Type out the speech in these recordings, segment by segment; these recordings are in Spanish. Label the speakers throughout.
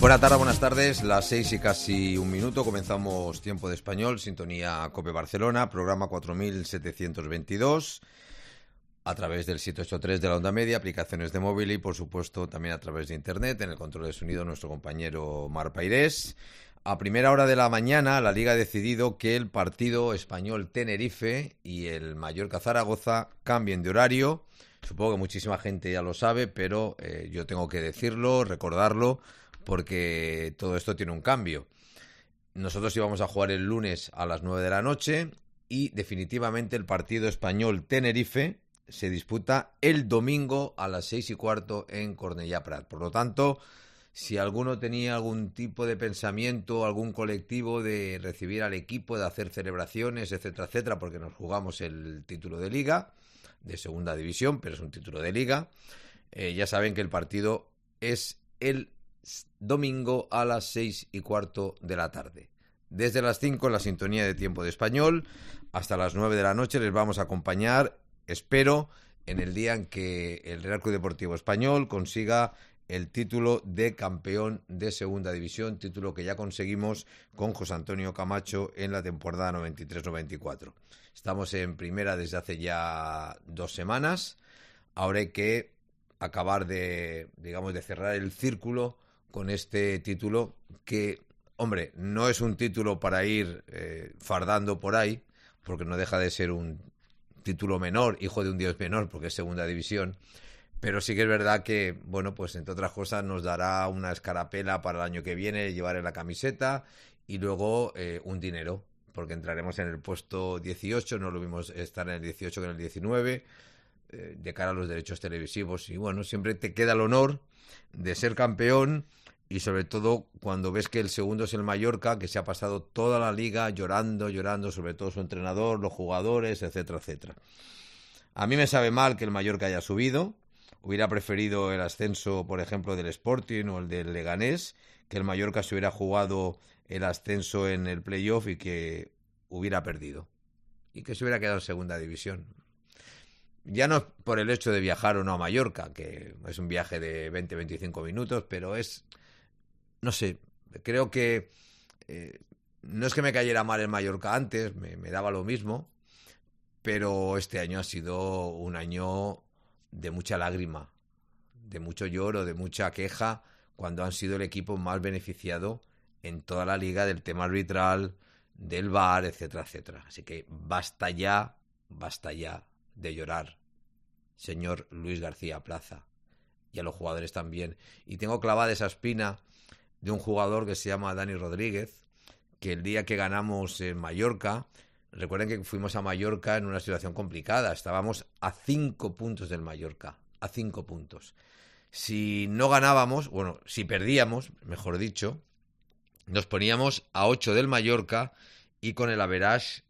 Speaker 1: Buenas tardes, las 6 y casi un minuto, comenzamos Tiempo de Español, sintonía COPE Barcelona, programa 4722, a través del 783 de la onda media, aplicaciones de móvil y por supuesto también a través de internet, en el control de sonido nuestro compañero Mar Pairés. A primera hora de la mañana la Liga ha decidido que el partido Español-Tenerife y el Mallorca-Zaragoza cambien de horario. Supongo que muchísima gente ya lo sabe, pero yo tengo que decirlo, recordarlo, porque todo esto tiene un cambio. Nosotros íbamos a jugar el lunes a las 9 de la noche y definitivamente el partido Español-Tenerife se disputa el domingo a las 6:15 en Cornellà Prat. Por lo tanto, si alguno tenía algún tipo de pensamiento, algún colectivo de recibir al equipo, de hacer celebraciones, etcétera, etcétera, porque nos jugamos el título de Liga, de segunda división, pero es un título de Liga, ya saben que el partido es el domingo a las 6:15 de la tarde. Desde las 5 en la sintonía de Tiempo de Español hasta las 9 de la noche les vamos a acompañar, espero, en el día en que el Real Club Deportivo Español consiga el título de campeón de segunda división, título que ya conseguimos con José Antonio Camacho en la temporada 93-94. Estamos en primera desde hace ya 2 semanas. Ahora hay que acabar de cerrar el círculo con este título que, hombre, no es un título para ir fardando por ahí, porque no deja de ser un título menor, hijo de un dios menor, porque es segunda división, pero sí que es verdad que, bueno, pues entre otras cosas nos dará una escarapela para el año que viene, llevar en la camiseta y luego un dinero, porque entraremos en el puesto 18, no lo vimos estar en el 18 que en el 19, de cara a los derechos televisivos, y bueno, siempre te queda el honor de ser campeón y sobre todo cuando ves que el segundo es el Mallorca, que se ha pasado toda la liga llorando, sobre todo su entrenador, los jugadores, etcétera, etcétera. A mí me sabe mal que el Mallorca haya subido, hubiera preferido el ascenso, por ejemplo, del Sporting o el del Leganés, que el Mallorca se hubiera jugado el ascenso en el playoff y que hubiera perdido y que se hubiera quedado en segunda división. Ya no es por el hecho de viajar o no a Mallorca, que es un viaje de 20-25 minutos, pero es, no sé, creo que no es que me cayera mal el Mallorca antes, me daba lo mismo, pero este año ha sido un año de mucha lágrima, de mucho lloro, de mucha queja, cuando han sido el equipo más beneficiado en toda la liga del tema arbitral, del VAR, etcétera, etcétera. Así que basta ya de llorar, señor Luis García Plaza, y a los jugadores también. Y tengo clavada esa espina de un jugador que se llama Dani Rodríguez, que el día que ganamos en Mallorca, recuerden que fuimos a Mallorca en una situación complicada, estábamos a 5 puntos del Mallorca, a 5 puntos. Si no ganábamos, bueno, si perdíamos, mejor dicho, nos poníamos a 8 del Mallorca y con el average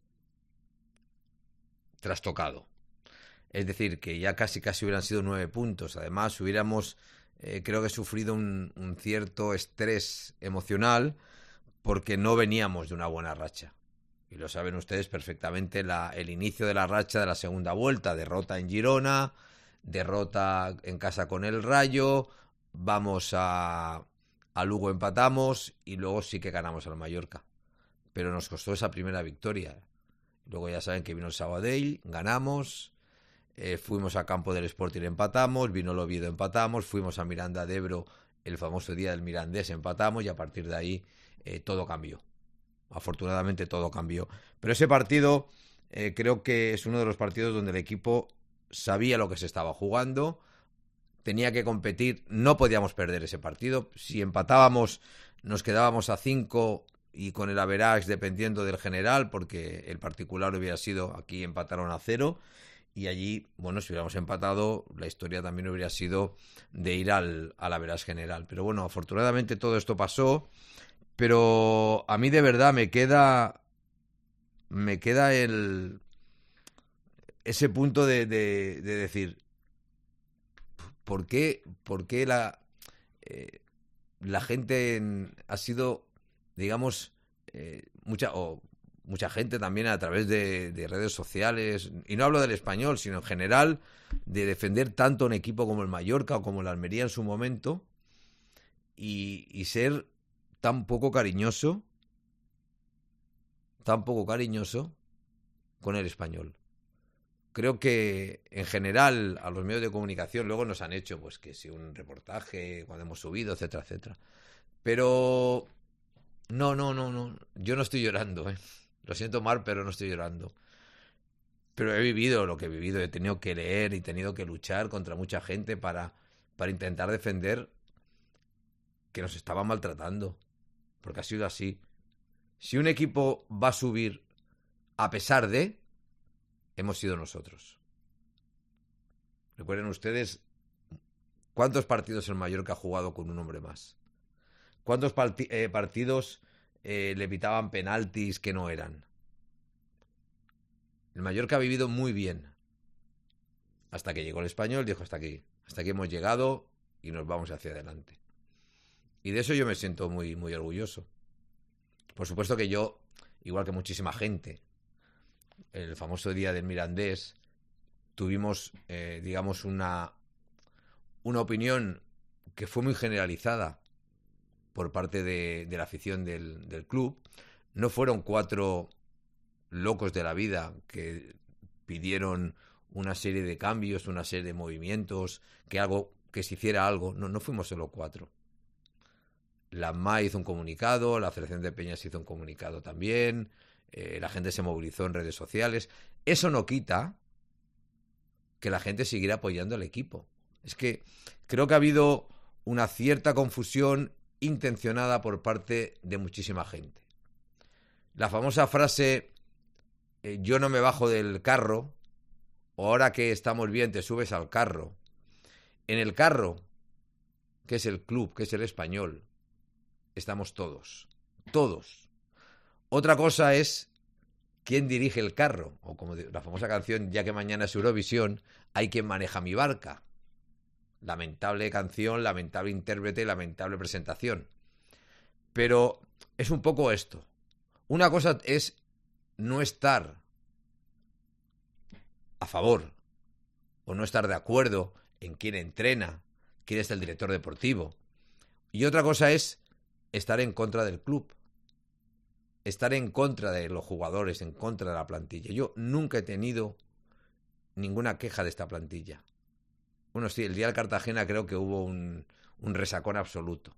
Speaker 1: trastocado. Es decir, que ya casi hubieran sido 9 puntos. Además, hubiéramos, creo que sufrido un cierto estrés emocional porque no veníamos de una buena racha. Y lo saben ustedes perfectamente, el inicio de la racha de la segunda vuelta, derrota en Girona, derrota en casa con el Rayo, vamos a Lugo, empatamos y luego sí que ganamos al Mallorca. Pero nos costó esa primera victoria. Luego ya saben que vino el Sabadell, ganamos, fuimos a campo del Sporting, empatamos, vino el Oviedo, empatamos, fuimos a Miranda de Ebro, el famoso día del Mirandés, empatamos y a partir de ahí todo cambió. Afortunadamente todo cambió. Pero ese partido creo que es uno de los partidos donde el equipo sabía lo que se estaba jugando, tenía que competir, no podíamos perder ese partido. Si empatábamos nos quedábamos a 5 y con el average dependiendo del general, porque el particular hubiera sido, aquí empataron a 0 y allí, bueno, si hubiéramos empatado, la historia también hubiera sido de ir al average general. Pero bueno, afortunadamente todo esto pasó. Pero a mí de verdad me queda ese punto de decir, ¿por qué la gente ha sido, digamos, mucha gente también a través de redes sociales, y no hablo del Español, sino en general, de defender tanto un equipo como el Mallorca o como el Almería en su momento, y ser tan poco cariñoso con el Español. Creo que en general a los medios de comunicación luego nos han hecho pues que si un reportaje cuando hemos subido, etcétera, etcétera. Pero no, yo no estoy llorando, ¿eh? Lo siento mal, pero no estoy llorando. Pero he vivido lo que he vivido, he tenido que leer y he tenido que luchar contra mucha gente para intentar defender que nos estaban maltratando, porque ha sido así. Si un equipo va a subir a pesar de, hemos sido nosotros. Recuerden ustedes cuántos partidos el Mallorca ha jugado con un hombre más. ¿Cuántos partidos le pitaban penaltis que no eran? El Mallorca ha vivido muy bien. Hasta que llegó el Español, dijo hasta aquí hemos llegado y nos vamos hacia adelante. Y de eso yo me siento muy, muy orgulloso. Por supuesto que yo, igual que muchísima gente, el famoso día del Mirandés, tuvimos, digamos, una opinión que fue muy generalizada por parte de la afición del club. No fueron 4 locos de la vida que pidieron una serie de cambios, una serie de movimientos, que se hiciera algo. No fuimos solo 4. La MA hizo un comunicado, la Federación de Peñas hizo un comunicado también, la gente se movilizó en redes sociales. Eso no quita que la gente siguiera apoyando al equipo. Es que creo que ha habido una cierta confusión intencionada por parte de muchísima gente. La famosa frase, yo no me bajo del carro, o ahora que estamos bien te subes al carro. En el carro, que es el club, que es el Español, estamos todos. Otra cosa es quién dirige el carro, o como la famosa canción, ya que mañana es Eurovisión, hay quien maneja mi barca. Lamentable canción, lamentable intérprete, lamentable presentación. Pero es un poco esto. Una cosa es no estar a favor o no estar de acuerdo en quién entrena, quién es el director deportivo. Y otra cosa es estar en contra del club, estar en contra de los jugadores, en contra de la plantilla. Yo nunca he tenido ninguna queja de esta plantilla. Bueno, sí, el día del Cartagena creo que hubo un resacón absoluto.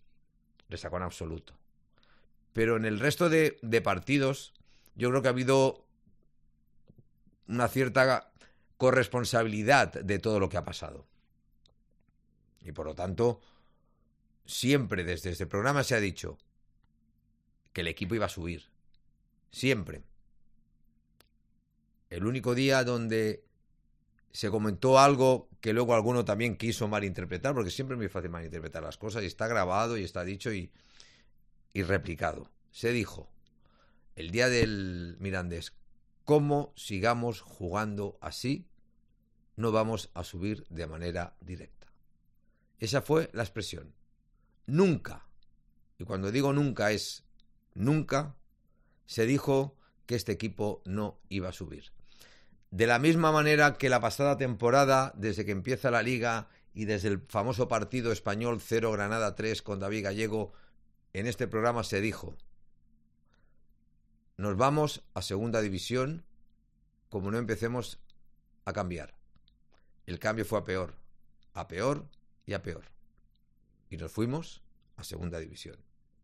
Speaker 1: Pero en el resto de partidos yo creo que ha habido una cierta corresponsabilidad de todo lo que ha pasado. Y por lo tanto, siempre desde este programa se ha dicho que el equipo iba a subir. Siempre. El único día donde se comentó algo que luego alguno también quiso malinterpretar, porque siempre es muy fácil malinterpretar las cosas, y está grabado y está dicho y replicado. Se dijo el día del Mirandés, como sigamos jugando así, no vamos a subir de manera directa. Esa fue la expresión. Nunca, y cuando digo nunca es nunca, se dijo que este equipo no iba a subir. De la misma manera que la pasada temporada, desde que empieza la Liga y desde el famoso partido Español 0 Granada 3 con David Gallego, en este programa se dijo: nos vamos a segunda división como no empecemos a cambiar. El cambio fue a peor y a peor. Y nos fuimos a segunda división.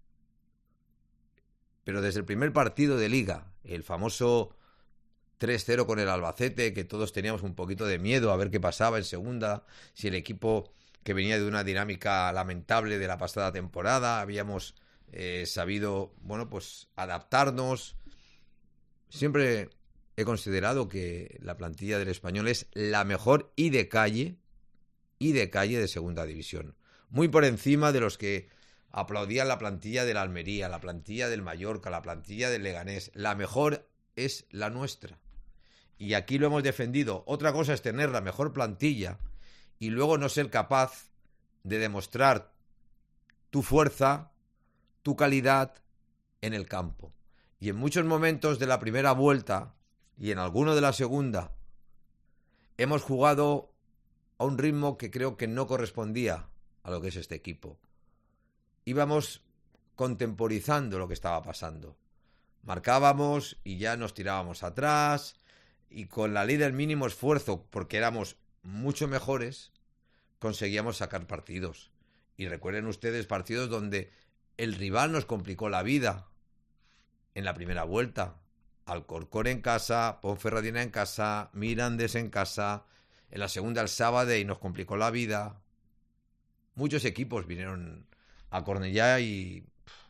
Speaker 1: Pero desde el primer partido de Liga, el famoso 3-0 con el Albacete, que todos teníamos un poquito de miedo a ver qué pasaba en segunda, si el equipo que venía de una dinámica lamentable de la pasada temporada, habíamos sabido, pues adaptarnos. Siempre he considerado que la plantilla del Español es la mejor y de calle de segunda división. Muy por encima de los que aplaudían la plantilla del Almería, la plantilla del Mallorca, la plantilla del Leganés. La mejor es la nuestra. Y aquí lo hemos defendido. Otra cosa es tener la mejor plantilla y luego no ser capaz de demostrar tu fuerza, tu calidad en el campo. Y en muchos momentos de la primera vuelta y en alguno de la segunda hemos jugado a un ritmo que creo que no correspondía a lo que es este equipo. íbamos contemporizando lo que estaba pasando. Marcábamos y ya nos tirábamos atrás, y con la ley del mínimo esfuerzo, porque éramos mucho mejores, conseguíamos sacar partidos. Y recuerden ustedes partidos donde el rival nos complicó la vida en la primera vuelta. Alcorcón en casa, Ponferradina en casa, Mirandés en casa, en la segunda el sábado y nos complicó la vida. Muchos equipos vinieron a Cornellá y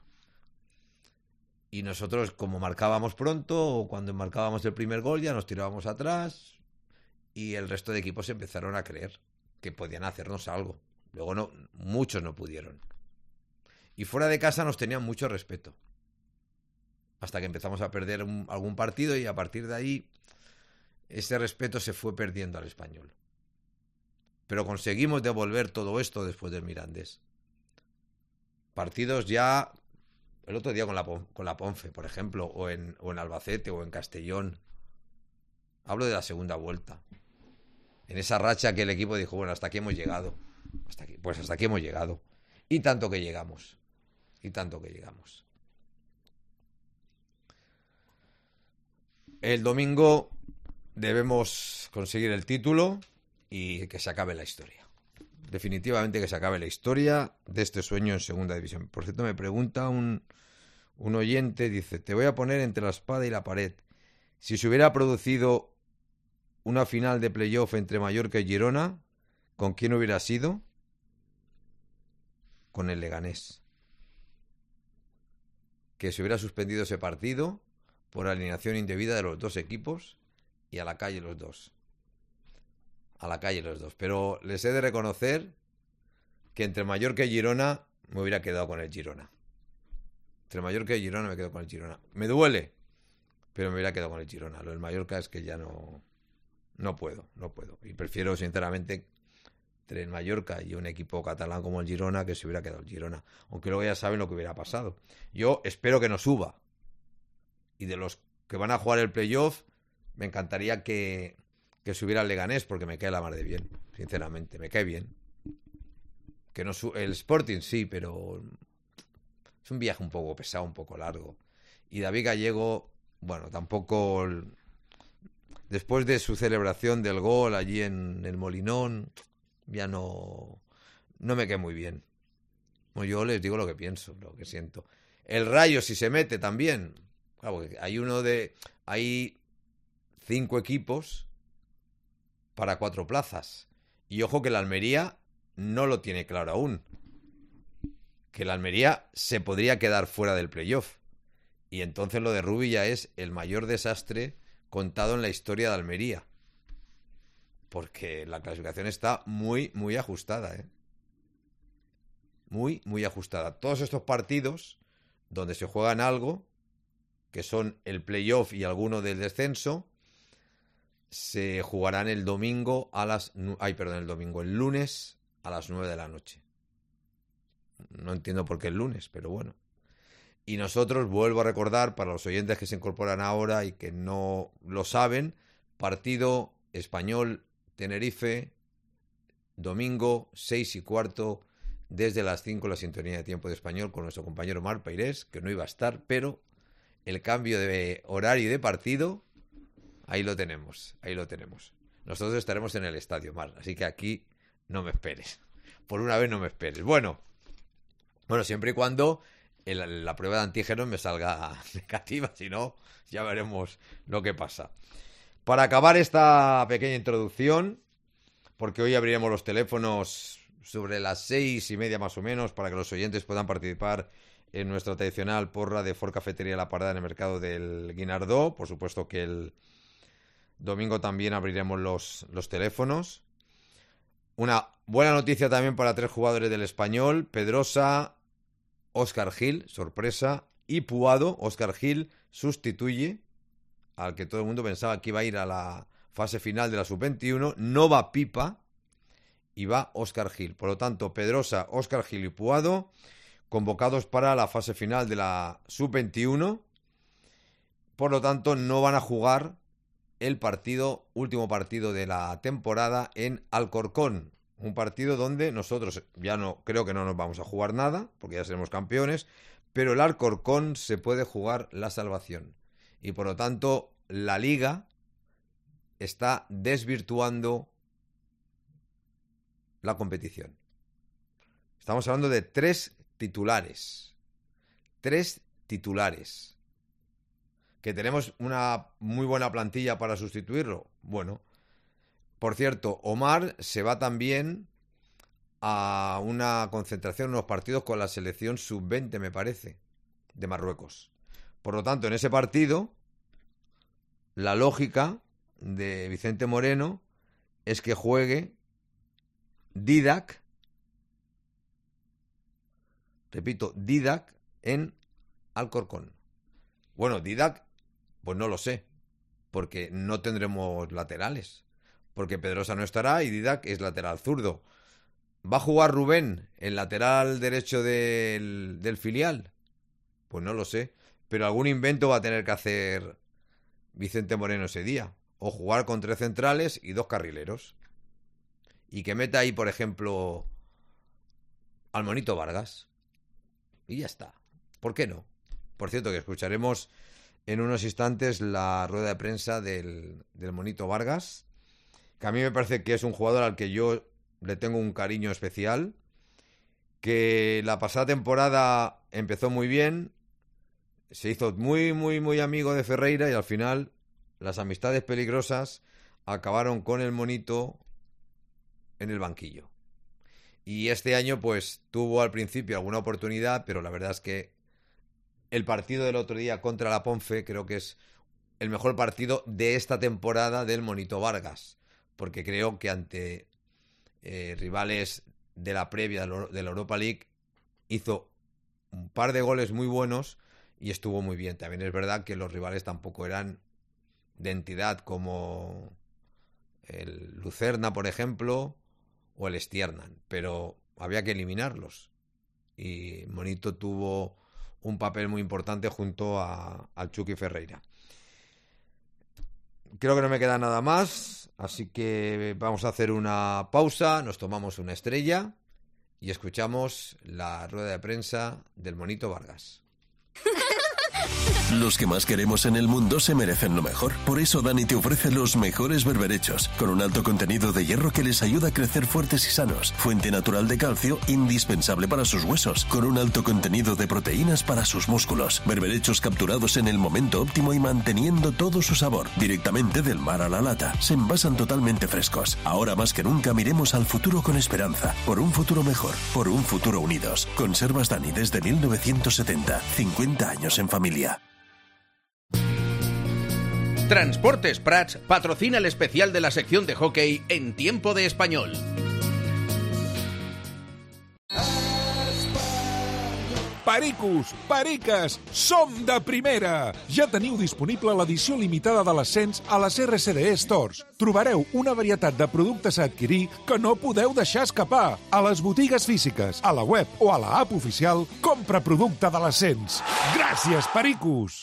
Speaker 1: nosotros, como marcábamos pronto, o cuando marcábamos el primer gol, ya nos tirábamos atrás y el resto de equipos empezaron a creer que podían hacernos algo. Luego no, muchos no pudieron. Y fuera de casa nos tenían mucho respeto. Hasta que empezamos a perder algún partido y a partir de ahí ese respeto se fue perdiendo al Español. Pero conseguimos devolver todo esto después del Mirandés. Partidos ya, el otro día con la Ponfe, por ejemplo, o en Albacete o en Castellón. Hablo de la segunda vuelta. En esa racha que el equipo dijo, bueno, hasta aquí hemos llegado. Pues hasta aquí hemos llegado. Y tanto que llegamos. Y tanto que llegamos. El domingo debemos conseguir el título y que se acabe la historia. Definitivamente que se acabe la historia de este sueño en segunda división. Por cierto, me pregunta un oyente, dice, te voy a poner entre la espada y la pared. Si se hubiera producido una final de playoff entre Mallorca y Girona, ¿con quién hubiera sido? Con el Leganés. Que se hubiera suspendido ese partido por alineación indebida de los dos equipos y a la calle los dos. A la calle los dos. Pero les he de reconocer que entre Mallorca y Girona me hubiera quedado con el Girona. Entre Mallorca y Girona me quedo con el Girona. Me duele, pero me hubiera quedado con el Girona. Lo del Mallorca es que ya no puedo. Y prefiero, sinceramente, entre el Mallorca y un equipo catalán como el Girona, que se hubiera quedado el Girona. Aunque luego ya saben lo que hubiera pasado. Yo espero que no suba. Y de los que van a jugar el playoff, me encantaría que subiera el Leganés, porque me cae la mar de bien, sinceramente, me cae bien. Que no el Sporting sí, pero es un viaje un poco pesado, un poco largo. Y David Gallego, bueno, tampoco, después de su celebración del gol allí en el Molinón, ya no me cae muy bien. Yo les digo lo que pienso, lo que siento. El Rayo, si se mete también, claro, porque hay 5 equipos para 4 plazas. Y ojo que el Almería no lo tiene claro aún. Que el Almería se podría quedar fuera del playoff. Y entonces lo de Rubi ya es el mayor desastre contado en la historia de Almería. Porque la clasificación está muy, muy ajustada, ¿eh? Muy, muy ajustada. Todos estos partidos donde se juegan algo, que son el playoff y alguno del descenso, se jugarán el domingo el lunes a las 9 de la noche. No entiendo por qué el lunes, pero bueno. Y nosotros, vuelvo a recordar, para los oyentes que se incorporan ahora y que no lo saben, partido Español-Tenerife, domingo 6:15, desde las 5, la sintonía de tiempo de Español con nuestro compañero Marc Peirés, que no iba a estar, pero el cambio de horario y de partido, ahí lo tenemos. Nosotros estaremos en el estadio, Mar, así que aquí no me esperes. Por una vez no me esperes. Bueno, siempre y cuando la prueba de antígenos me salga negativa, si no, ya veremos lo que pasa. Para acabar esta pequeña introducción, porque hoy abriremos los teléfonos sobre las 6:30 más o menos, para que los oyentes puedan participar en nuestra tradicional porra de Ford Cafetería La Parada en el mercado del Guinardó. Por supuesto que el domingo también abriremos los teléfonos. Una buena noticia también para 3 jugadores del Español: Pedrosa, Óscar Gil, sorpresa, y Puado. Óscar Gil sustituye al que todo el mundo pensaba que iba a ir a la fase final de la Sub-21. No va Pipa y va Óscar Gil. Por lo tanto, Pedrosa, Óscar Gil y Puado convocados para la fase final de la Sub-21. Por lo tanto, no van a jugar el último partido de la temporada en Alcorcón. Un partido donde nosotros ya no creo que no nos vamos a jugar nada, porque ya seremos campeones, pero el Alcorcón se puede jugar la salvación. Y por lo tanto, la Liga está desvirtuando la competición. Estamos hablando de 3 titulares. 3 titulares. ¿Que tenemos una muy buena plantilla para sustituirlo? Bueno. Por cierto, Omar se va también a una concentración, unos partidos con la selección sub-20, me parece, de Marruecos. Por lo tanto, en ese partido, la lógica de Vicente Moreno es que juegue Didac, repito, Didac en Alcorcón. Bueno, Didac, pues no lo sé, porque no tendremos laterales, porque Pedrosa no estará y Didac es lateral zurdo. ¿Va a jugar Rubén, el lateral derecho del filial? Pues no lo sé, pero algún invento va a tener que hacer Vicente Moreno ese día. O jugar con 3 centrales y 2 carrileros. Y que meta ahí, por ejemplo, al Monito Vargas. Y ya está. ¿Por qué no? Por cierto, que escucharemos en unos instantes la rueda de prensa del Monito Vargas, que a mí me parece que es un jugador al que yo le tengo un cariño especial, que la pasada temporada empezó muy bien, se hizo muy, muy, muy amigo de Ferreira y al final las amistades peligrosas acabaron con el Monito en el banquillo. Y este año pues tuvo al principio alguna oportunidad, pero la verdad es que el partido del otro día contra la Ponfe creo que es el mejor partido de esta temporada del Monito Vargas, porque creo que ante rivales de la previa de la Europa League hizo un par de goles muy buenos y estuvo muy bien. También es verdad que los rivales tampoco eran de entidad, como el Lucerna, por ejemplo, o el Stiernan, pero había que eliminarlos y Monito tuvo un papel muy importante junto al Chucky Ferreira. Creo que no me queda nada más, así que vamos a hacer una pausa, nos tomamos una estrella y escuchamos la rueda de prensa del Monito Vargas.
Speaker 2: Los que más queremos en el mundo se merecen lo mejor. Por eso Dani te ofrece los mejores berberechos, con un alto contenido de hierro que les ayuda a crecer fuertes y sanos, fuente natural de calcio indispensable para sus huesos, con un alto contenido de proteínas para sus músculos. Berberechos capturados en el momento óptimo y manteniendo todo su sabor, directamente del mar a la lata. Se envasan totalmente frescos. Ahora más que nunca miremos al futuro con esperanza, por un futuro mejor, por un futuro unidos. Conservas Dani desde 1970, 50 años en familia.
Speaker 3: Transportes Prats patrocina el especial de la sección de hockey en Tiempo de Español.
Speaker 4: Pericos, periques, som de primera! Ja teniu disponible l'edició limitada de l'ascens a les RCDE Stores. Trobareu una varietat de productes a adquirir que no podeu deixar escapar. A les botigues físiques, a la web o a la app oficial, compra producte de l'ascens. Gràcies, pericos!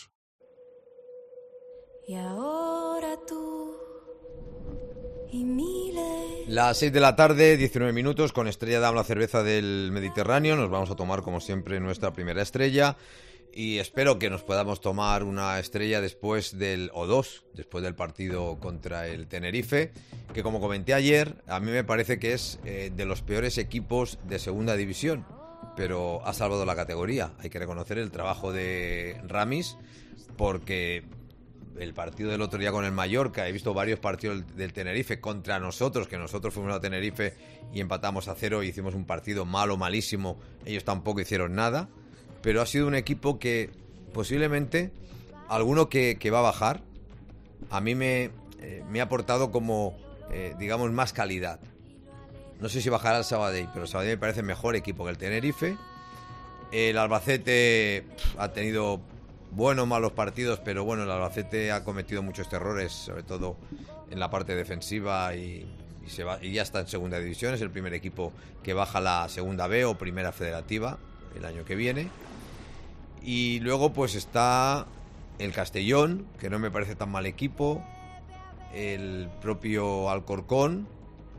Speaker 5: Y ahora tú y miles.
Speaker 1: Las 6 de la tarde, 19 minutos, con Estrella Damm, la cerveza del Mediterráneo. Nos vamos a tomar, como siempre, nuestra primera estrella. Y espero que nos podamos tomar una estrella después después del partido contra el Tenerife, que como comenté ayer, a mí me parece que es de los peores equipos de segunda división, pero ha salvado la categoría. Hay que reconocer el trabajo de Ramis, porque el partido del otro día con el Mallorca, he visto varios partidos del Tenerife contra nosotros, que nosotros fuimos a Tenerife y empatamos a 0 y hicimos un partido malo, malísimo. Ellos tampoco hicieron nada, pero ha sido un equipo que posiblemente, alguno que va a bajar, a mí me ha aportado como, digamos, más calidad. No sé si bajará el Sabadell, pero el Sabadell me parece mejor equipo que el Tenerife. El Albacete ha tenido buenos, malos partidos, pero bueno, el Albacete ha cometido muchos errores, sobre todo en la parte defensiva y ya está en segunda división. Es el primer equipo que baja a la segunda B o primera federativa el año que viene. Y luego pues está el Castellón, que no me parece tan mal equipo, el propio Alcorcón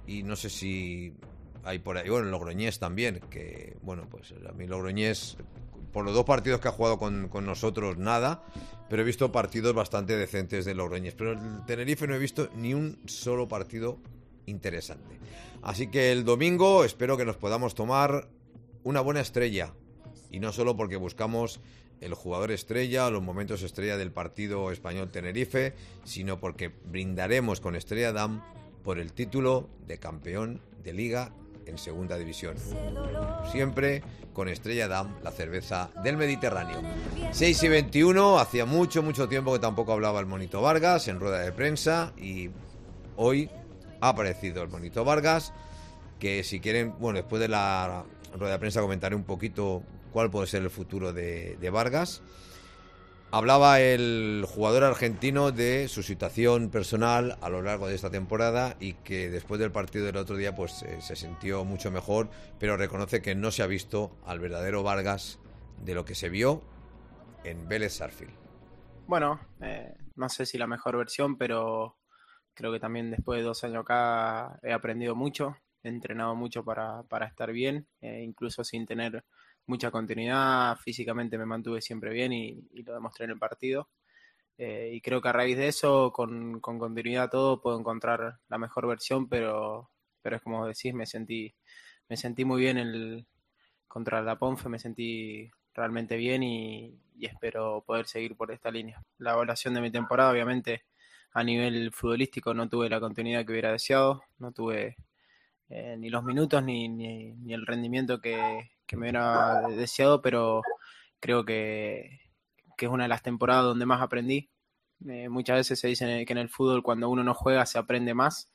Speaker 1: y no sé si hay por ahí, bueno, el Logroñés también, que bueno, pues a mí Logroñés, por los 2 partidos que ha jugado con nosotros, nada, pero he visto partidos bastante decentes de Logroñés, pero el Tenerife no he visto ni un solo partido interesante. Así que el domingo espero que nos podamos tomar una buena estrella, y no solo porque buscamos el jugador estrella, los momentos estrella del partido Español-Tenerife, sino porque brindaremos con Estrella Damm por el título de campeón de Liga en Segunda División. Siempre con Estrella Damm, la cerveza del Mediterráneo. 6:21, hacía mucho tiempo que tampoco hablaba el Monito Vargas en rueda de prensa, y hoy ha aparecido el Monito Vargas, que si quieren, bueno, después de la rueda de prensa comentaré un poquito cuál puede ser el futuro de Vargas. Hablaba el jugador argentino de su situación personal a lo largo de esta temporada, y que después del partido del otro día pues se sintió mucho mejor, pero reconoce que no se ha visto al verdadero Vargas de lo que se vio en Vélez Sarsfield.
Speaker 6: Bueno, no sé si la mejor versión, pero creo que también después de 2 años acá he aprendido mucho, he entrenado mucho para estar bien, incluso sin tener mucha continuidad, físicamente me mantuve siempre bien y lo demostré en el partido. Y creo que a raíz de eso, con continuidad todo, puedo encontrar la mejor versión, pero es como decís, me sentí muy bien contra la Ponfe, me sentí realmente bien y espero poder seguir por esta línea. La evaluación de mi temporada, obviamente, a nivel futbolístico no tuve la continuidad que hubiera deseado, no tuve ni los minutos ni el rendimiento que me hubiera deseado, pero creo que es una de las temporadas donde más aprendí. Muchas veces se dice que en el fútbol cuando uno no juega se aprende más,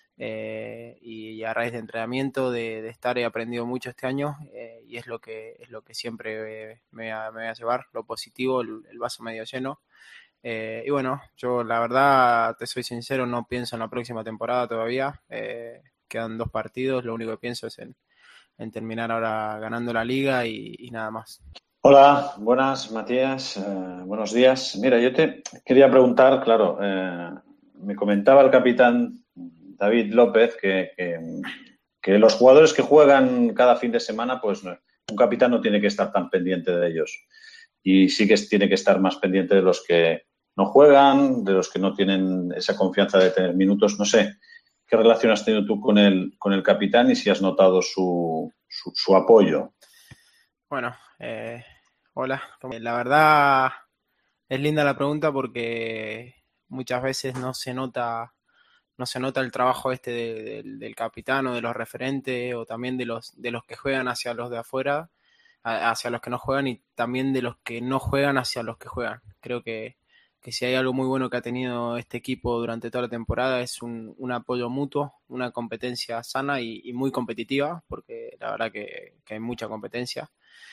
Speaker 6: y a raíz de entrenamiento, de estar, he aprendido mucho este año, y es lo que siempre me voy a llevar, lo positivo, el vaso medio lleno. Y bueno, yo la verdad, te soy sincero, no pienso en la próxima temporada todavía. Quedan 2 partidos, lo único que pienso es en terminar ahora ganando la liga y nada más.
Speaker 7: Hola, buenas, Matías, buenos días. Mira, yo te quería preguntar, claro, me comentaba el capitán David López que los jugadores que juegan cada fin de semana, pues un capitán no tiene que estar tan pendiente de ellos, y sí que tiene que estar más pendiente de los que no juegan, de los que no tienen esa confianza de tener minutos. No sé, ¿qué relación has tenido tú con el capitán y si has notado su apoyo?
Speaker 6: Bueno, hola. La verdad es linda la pregunta porque muchas veces no se nota el trabajo del capitán o de los referentes, o también de los que juegan hacia los de afuera, hacia los que no juegan, y también de los que no juegan hacia los que juegan. Creo que si hay algo muy bueno que ha tenido este equipo durante toda la temporada es un apoyo mutuo, una competencia sana y muy competitiva, porque la verdad que hay mucha competencia.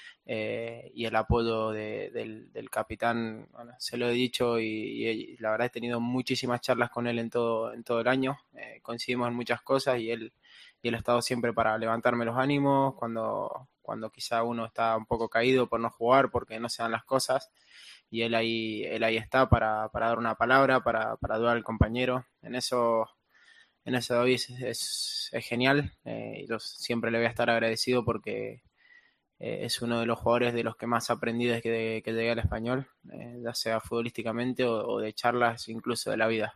Speaker 6: Y el apoyo del capitán, bueno, se lo he dicho y la verdad he tenido muchísimas charlas con él en todo el año. Coincidimos en muchas cosas y él ha estado siempre para levantarme los ánimos cuando quizá uno está un poco caído por no jugar, porque no se dan las cosas, y él ahí está para dar una palabra, para ayudar al compañero. En eso David es genial, y yo siempre le voy a estar agradecido porque es uno de los jugadores de los que más aprendí desde que llegué al Español, ya sea futbolísticamente o de charlas incluso de la vida.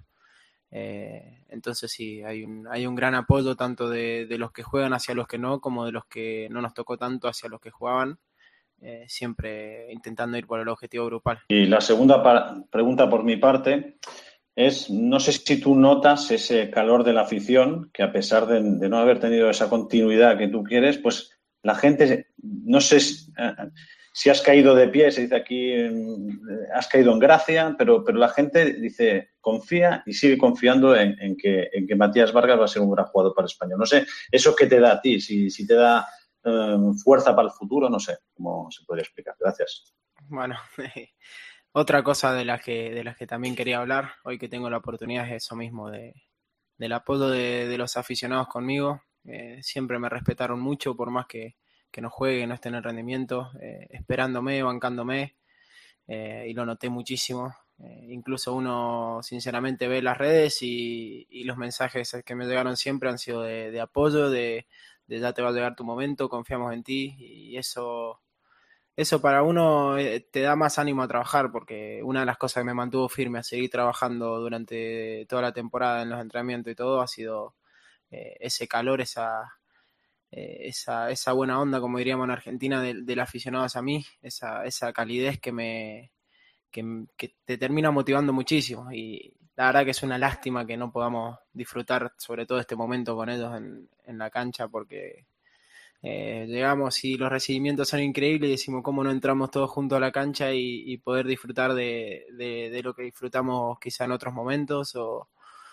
Speaker 6: Entonces sí, hay un gran apoyo tanto de los que juegan hacia los que no, como de los que no nos tocó tanto hacia los que jugaban, siempre intentando ir por el objetivo grupal.
Speaker 7: Y la segunda pregunta por mi parte es, no sé si tú notas ese calor de la afición, que a pesar de no haber tenido esa continuidad que tú quieres, pues la gente, no sé si has caído de pie, se dice aquí, has caído en gracia, pero la gente dice, confía y sigue confiando en que Matías Vargas va a ser un gran jugador para España. No sé, eso qué te da a ti, si te da fuerza para el futuro, no sé cómo se podría explicar. Gracias.
Speaker 6: Bueno, otra cosa de las que también quería hablar, hoy que tengo la oportunidad, es eso mismo, del apoyo de los aficionados conmigo. Siempre me respetaron mucho, por más que no juegue, no esté en el rendimiento, esperándome, bancándome, y lo noté muchísimo. Incluso uno sinceramente ve las redes y los mensajes que me llegaron siempre han sido de apoyo, de ya te va a llegar tu momento, confiamos en ti, y eso para uno te da más ánimo a trabajar, porque una de las cosas que me mantuvo firme a seguir trabajando durante toda la temporada en los entrenamientos y todo ha sido ese calor, esa buena onda, como diríamos en Argentina, del aficionado hacia mí, esa calidez que te termina motivando muchísimo, y la verdad que es una lástima que no podamos disfrutar sobre todo este momento con ellos en la cancha, porque llegamos y los recibimientos son increíbles y decimos cómo no entramos todos juntos a la cancha y poder disfrutar de lo que disfrutamos quizá en otros momentos, o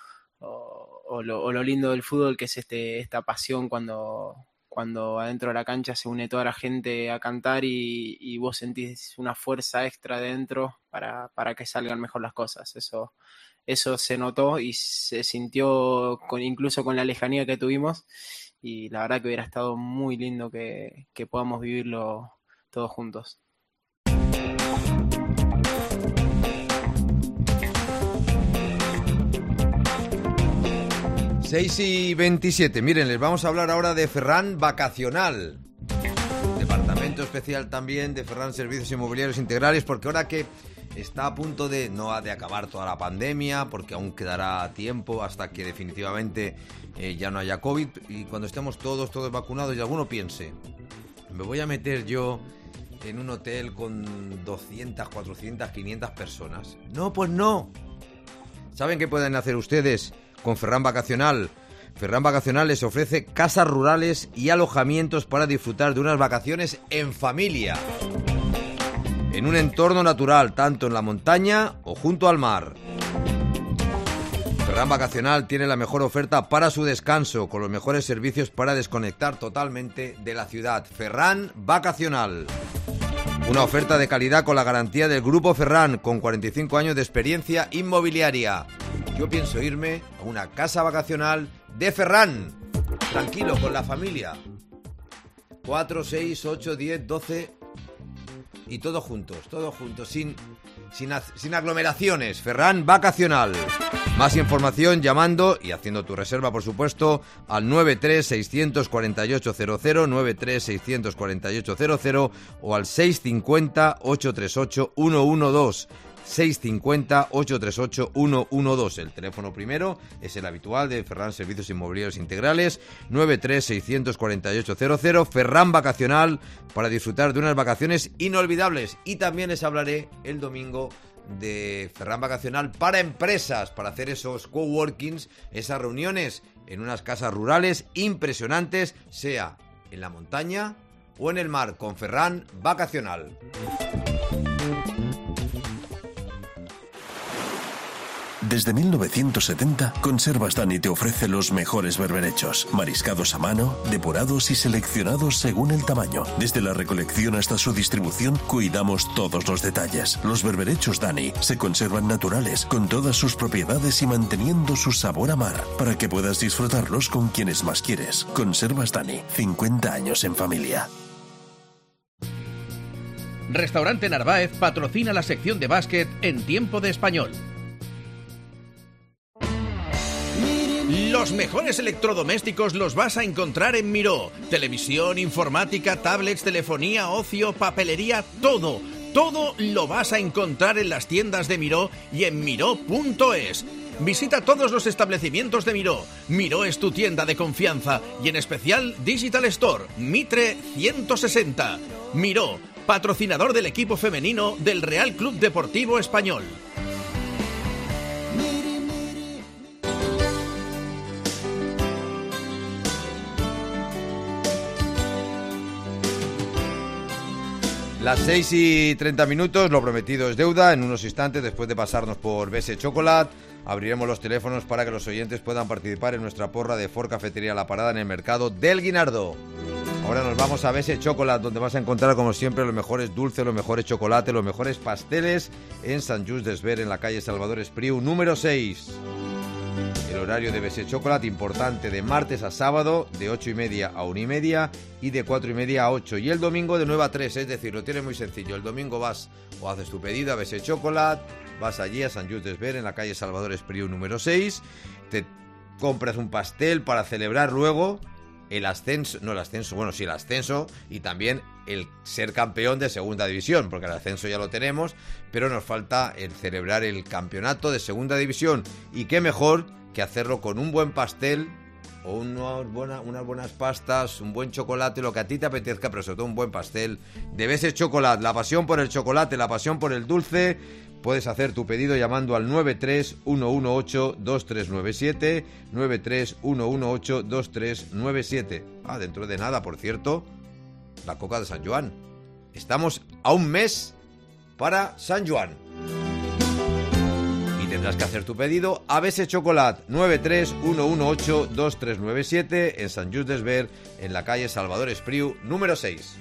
Speaker 6: lo lindo del fútbol, que es esta pasión cuando adentro de la cancha se une toda la gente a cantar y vos sentís una fuerza extra dentro para que salgan mejor las cosas. Eso se notó y se sintió incluso con la lejanía que tuvimos, y la verdad que hubiera estado muy lindo que podamos vivirlo todos juntos.
Speaker 1: Seis y 27. Miren, les vamos a hablar ahora de Ferran Vacacional, departamento especial también de Ferran Servicios Inmobiliarios Integrales, porque ahora que está a punto no ha de acabar toda la pandemia, porque aún quedará tiempo hasta que definitivamente ya no haya COVID, y cuando estemos todos vacunados y alguno piense, me voy a meter yo en un hotel con 200, 400, 500 personas. No, pues no. ¿Saben qué pueden hacer ustedes con Ferran Vacacional? Ferran Vacacional les ofrece casas rurales y alojamientos para disfrutar de unas vacaciones en familia, en un entorno natural, tanto en la montaña o junto al mar. Ferran Vacacional tiene la mejor oferta para su descanso, con los mejores servicios para desconectar totalmente de la ciudad. Ferran Vacacional. Una oferta de calidad con la garantía del Grupo Ferran, con 45 años de experiencia inmobiliaria. Yo pienso irme a una casa vacacional de Ferran, tranquilo, con la familia. 4, 6, 8, 10, 12 y todos juntos, sin aglomeraciones. Ferran Vacacional. Más información llamando y haciendo tu reserva, por supuesto, al 93-648-00, 93-648-00 o al 650-838-112. 650-838-112. El teléfono primero es el habitual de Ferran Servicios Inmobiliarios Integrales, 93-648-00. Ferran Vacacional, para disfrutar de unas vacaciones inolvidables. Y también les hablaré el domingo de Ferran Vacacional para empresas, para hacer esos coworkings, esas reuniones en unas casas rurales impresionantes, sea en la montaña o en el mar, con Ferran Vacacional.
Speaker 2: Desde 1970, Conservas Dani te ofrece los mejores berberechos, mariscados a mano, depurados y seleccionados según el tamaño. Desde la recolección hasta su distribución, cuidamos todos los detalles. Los berberechos Dani se conservan naturales, con todas sus propiedades y manteniendo su sabor a mar, para que puedas disfrutarlos con quienes más quieres. Conservas Dani, 50 años en familia.
Speaker 3: Restaurante Narváez patrocina la sección de básquet en Tiempo de Español. Los mejores electrodomésticos los vas a encontrar en Miró. Televisión, informática, tablets, telefonía, ocio, papelería, todo lo vas a encontrar en las tiendas de Miró y en miró.es. Visita todos los establecimientos de Miró. Miró es tu tienda de confianza y en especial Digital Store, Mitre 160. Miró, patrocinador del equipo femenino del Real Club Deportivo Español.
Speaker 1: Las 6 y 30 minutos, lo prometido es deuda. En unos instantes, después de pasarnos por BS Chocolate, abriremos los teléfonos para que los oyentes puedan participar en nuestra porra de Ford Cafetería La Parada en el mercado del Guinardó. Ahora nos vamos a BS Chocolate, donde vas a encontrar, como siempre, los mejores dulces, los mejores chocolates, los mejores pasteles en Sant Just Desvern, en la calle Salvador Espriu, número 6. El horario de BS Chocolate, importante, de martes a sábado, de 8:30 a 1:30 y de 4:30 a 8. Y el domingo de 9 a 3, es decir, lo tienes muy sencillo. El domingo vas o haces tu pedido a BS Chocolate, vas allí a Sant Just Desvern, en la calle Salvador Espriu número 6, te compras un pastel para celebrar luego el ascenso, el ascenso y también el ser campeón de segunda división, porque el ascenso ya lo tenemos, pero nos falta el celebrar el campeonato de segunda división, y qué mejor que hacerlo con un buen pastel o unas buenas pastas, un buen chocolate, lo que a ti te apetezca, pero sobre todo un buen pastel de Veses Chocolate, la pasión por el chocolate, la pasión por el dulce. Puedes hacer tu pedido llamando al 931182397, 931182397. Dentro de nada, por cierto, la Coca de San Joan. Estamos a un mes para San Joan. Y tendrás que hacer tu pedido a Veses Chocolate, 931182397, en Sant Just Desvern, en la calle Salvador Espriu número 6.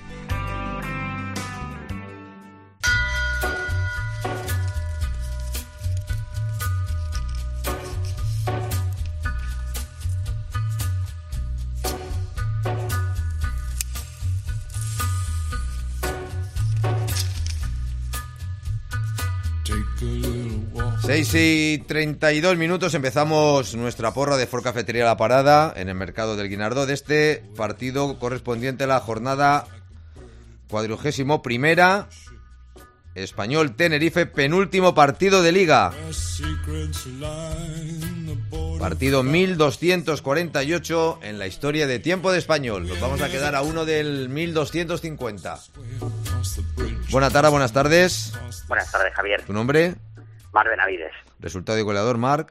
Speaker 1: Y 32 minutos, empezamos nuestra porra de Ford Cafetería La Parada en el mercado del Guinardó de este partido correspondiente a la jornada 41ª, Español Tenerife, penúltimo partido de Liga. Partido 1248 en la historia de tiempo de Español. Nos vamos a quedar a uno del 1250. Buenas tardes.
Speaker 8: Buenas tardes, Javier.
Speaker 1: ¿Tu nombre?
Speaker 8: Marc Benavides.
Speaker 1: Resultado y goleador, Marc.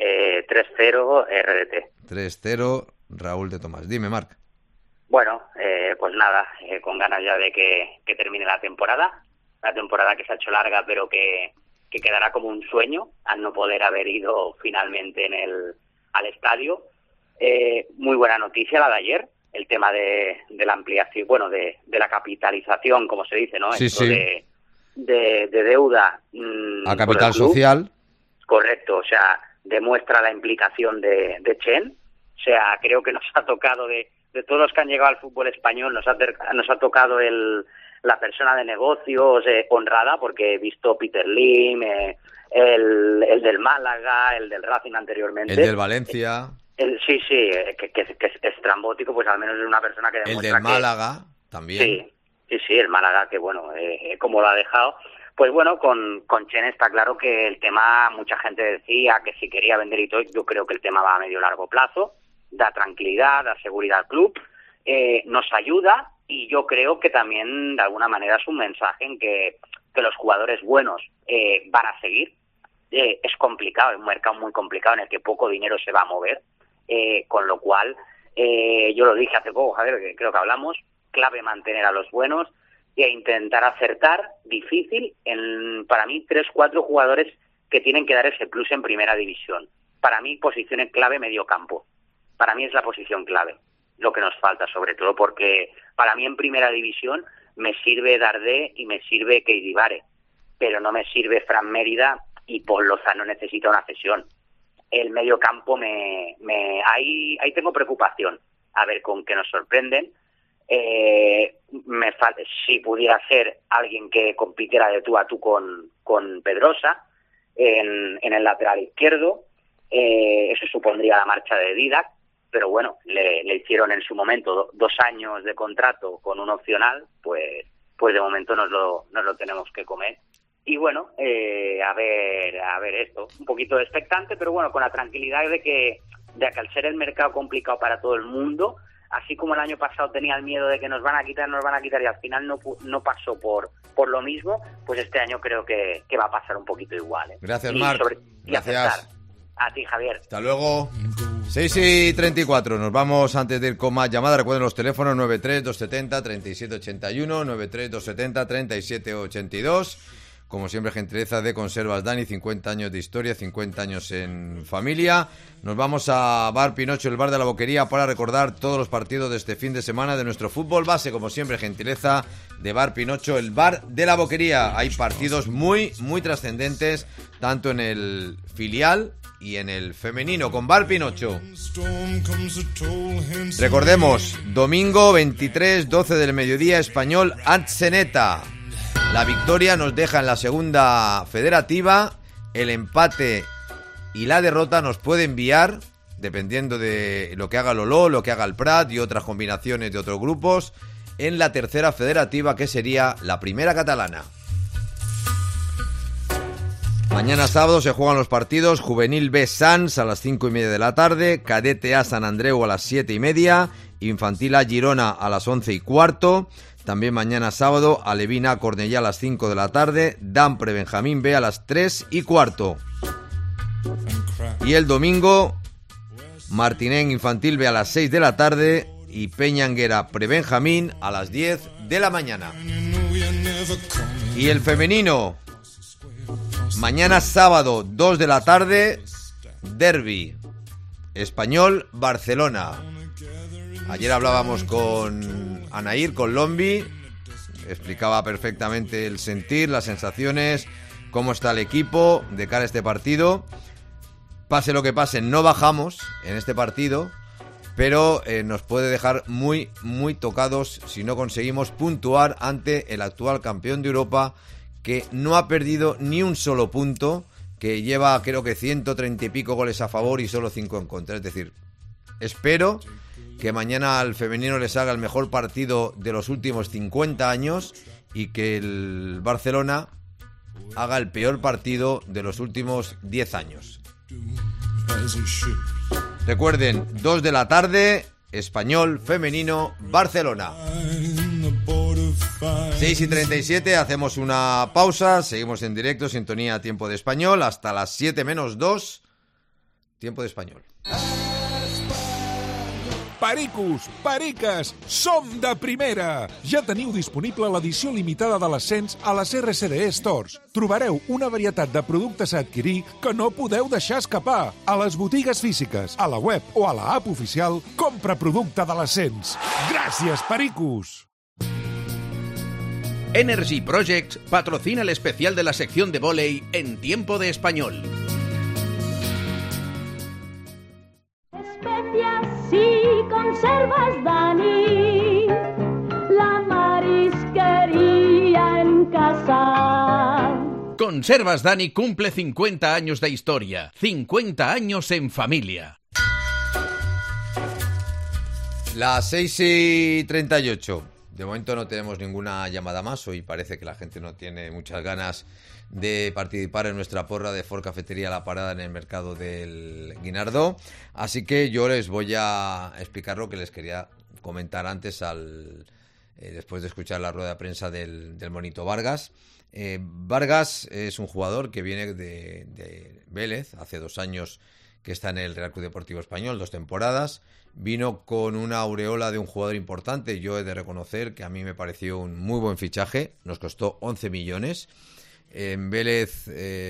Speaker 8: 3-0 RDT.
Speaker 1: 3-0 Raúl de Tomás. Dime, Marc.
Speaker 8: Bueno, pues nada, con ganas ya de que termine la temporada. Una temporada que se ha hecho larga, pero que quedará como un sueño al no poder haber ido finalmente al estadio. Muy buena noticia la de ayer, el tema de la ampliación, bueno, de la capitalización, como se dice, ¿no?
Speaker 1: Sí,
Speaker 8: esto
Speaker 1: sí.
Speaker 8: De deuda
Speaker 1: a capital social.
Speaker 8: Correcto, o sea, demuestra la implicación de Chen. O sea, creo que nos ha tocado de todos los que han llegado al fútbol español, nos ha tocado la persona de negocios honrada, porque he visto Peter Lim, el del Málaga, el del Racing anteriormente.
Speaker 1: El del Valencia.
Speaker 8: Sí, que es estrambótico, pues al menos es una persona que demuestra.
Speaker 1: El del Málaga también.
Speaker 8: Sí, el Málaga, que bueno, como lo ha dejado. Pues bueno, con Chen está claro que el tema, mucha gente decía que si quería vender y todo, yo creo que el tema va a medio largo plazo, da tranquilidad, da seguridad al club, nos ayuda, y yo creo que también de alguna manera es un mensaje en que los jugadores buenos van a seguir. Es complicado, es un mercado muy complicado en el que poco dinero se va a mover, con lo cual, yo lo dije hace poco, Javier, que creo que hablamos, clave mantener a los buenos e intentar acertar, difícil, para mí 3-4 jugadores que tienen que dar ese plus en primera división. Para mí, posición clave medio campo. Para mí es la posición clave, lo que nos falta, sobre todo porque para mí en primera división me sirve Dardé y me sirve Keidibare, pero no me sirve Fran Mérida, y Paul Lozano necesita una cesión. El medio campo ahí tengo preocupación, a ver con qué nos sorprenden. Si pudiera ser alguien que compitiera de tú a tú con Pedrosa en el lateral izquierdo, eso supondría la marcha de Didac, pero bueno, le hicieron en su momento 2 años de contrato con un opcional, pues de momento nos lo tenemos que comer. Y bueno, a ver esto, un poquito expectante, pero bueno, con la tranquilidad de que al ser el mercado complicado para todo el mundo, así como el año pasado tenía el miedo de que nos van a quitar y al final no pasó por lo mismo, pues este año creo que va a pasar un poquito igual.
Speaker 1: Gracias, Marc. Gracias.
Speaker 8: A ti, Javier.
Speaker 1: Hasta luego. 6:34. Nos vamos antes de ir con más llamadas. Recuerden los teléfonos 93-270-3781, 93-270-3782. Como siempre, gentileza de Conservas Dani, 50 años de historia, 50 años en familia. Nos vamos a Bar Pinocho, el bar de la Boquería, para recordar todos los partidos de este fin de semana de nuestro fútbol base. Como siempre, gentileza de Bar Pinocho, el bar de la Boquería. Hay partidos muy, muy trascendentes, tanto en el filial y en el femenino, con Bar Pinocho. Recordemos, domingo 23, 12 del mediodía, Español Atzeneta. La victoria nos deja en la segunda federativa el empate y la derrota nos puede enviar, dependiendo de lo que haga el Oló, lo que haga el Prat y otras combinaciones de otros grupos, en la tercera federativa, que sería la primera catalana. Mañana sábado se juegan los partidos: Juvenil B Sants a las 5:30 de la tarde, Cadete A San Andreu a las 7:30, Infantil A Girona a las 11:15. También mañana sábado, Alevín A Cornellá a las 5 de la tarde, Dampre Benjamín B a las 3:15. Y el domingo, Martinén Infantil B a las 6 de la tarde y Peñanguera Prebenjamín a las 10 de la mañana. Y el femenino, mañana sábado 2 de la tarde, Derbi Español Barcelona. Ayer hablábamos con Anaír, con Lombi, explicaba perfectamente el sentir, las sensaciones, cómo está el equipo de cara a este partido. Pase lo que pase, no bajamos en este partido, pero nos puede dejar muy, muy tocados si no conseguimos puntuar ante el actual campeón de Europa, que no ha perdido ni un solo punto, que lleva creo que 130 y pico goles a favor y solo 5 en contra. Es decir, espero que mañana al femenino les haga el mejor partido de los últimos 50 años y que el Barcelona haga el peor partido de los últimos 10 años. Recuerden, 2 de la tarde, Español femenino Barcelona. 6:37, hacemos una pausa, seguimos en directo, sintonía Tiempo de Español, hasta las 7 menos 2, Tiempo de Español.
Speaker 4: Pericos, periques, som de primera! Ja teniu disponible l'edició limitada de l'Ascens a les RCDE Stores. Trobareu una varietat de productes a adquirir que no podeu deixar escapar. A les botigues físiques, a la web o a la app oficial, compra producte de l'Ascens. Gràcies, pericos!
Speaker 3: Energy Projects patrocina el especial de la sección de vóley en Tiempo de Español.
Speaker 5: Especias y conservas, Dani, la marisquería en casa.
Speaker 3: Conservas Dani cumple 50 años de historia, 50 años en familia.
Speaker 1: Las 6:38. De momento no tenemos ninguna llamada más. Hoy parece que la gente no tiene muchas ganas de participar en nuestra porra de Ford Cafetería La Parada en el mercado del Guinardó. Así que yo les voy a explicar lo que les quería comentar antes después de escuchar la rueda de prensa del Monito Vargas. Vargas es un jugador que viene de Vélez, hace 2 años que está en el Real Club Deportivo Español, 2 temporadas. Vino con una aureola de un jugador importante. Yo he de reconocer que a mí me pareció un muy buen fichaje. Nos costó 11 millones. En Vélez,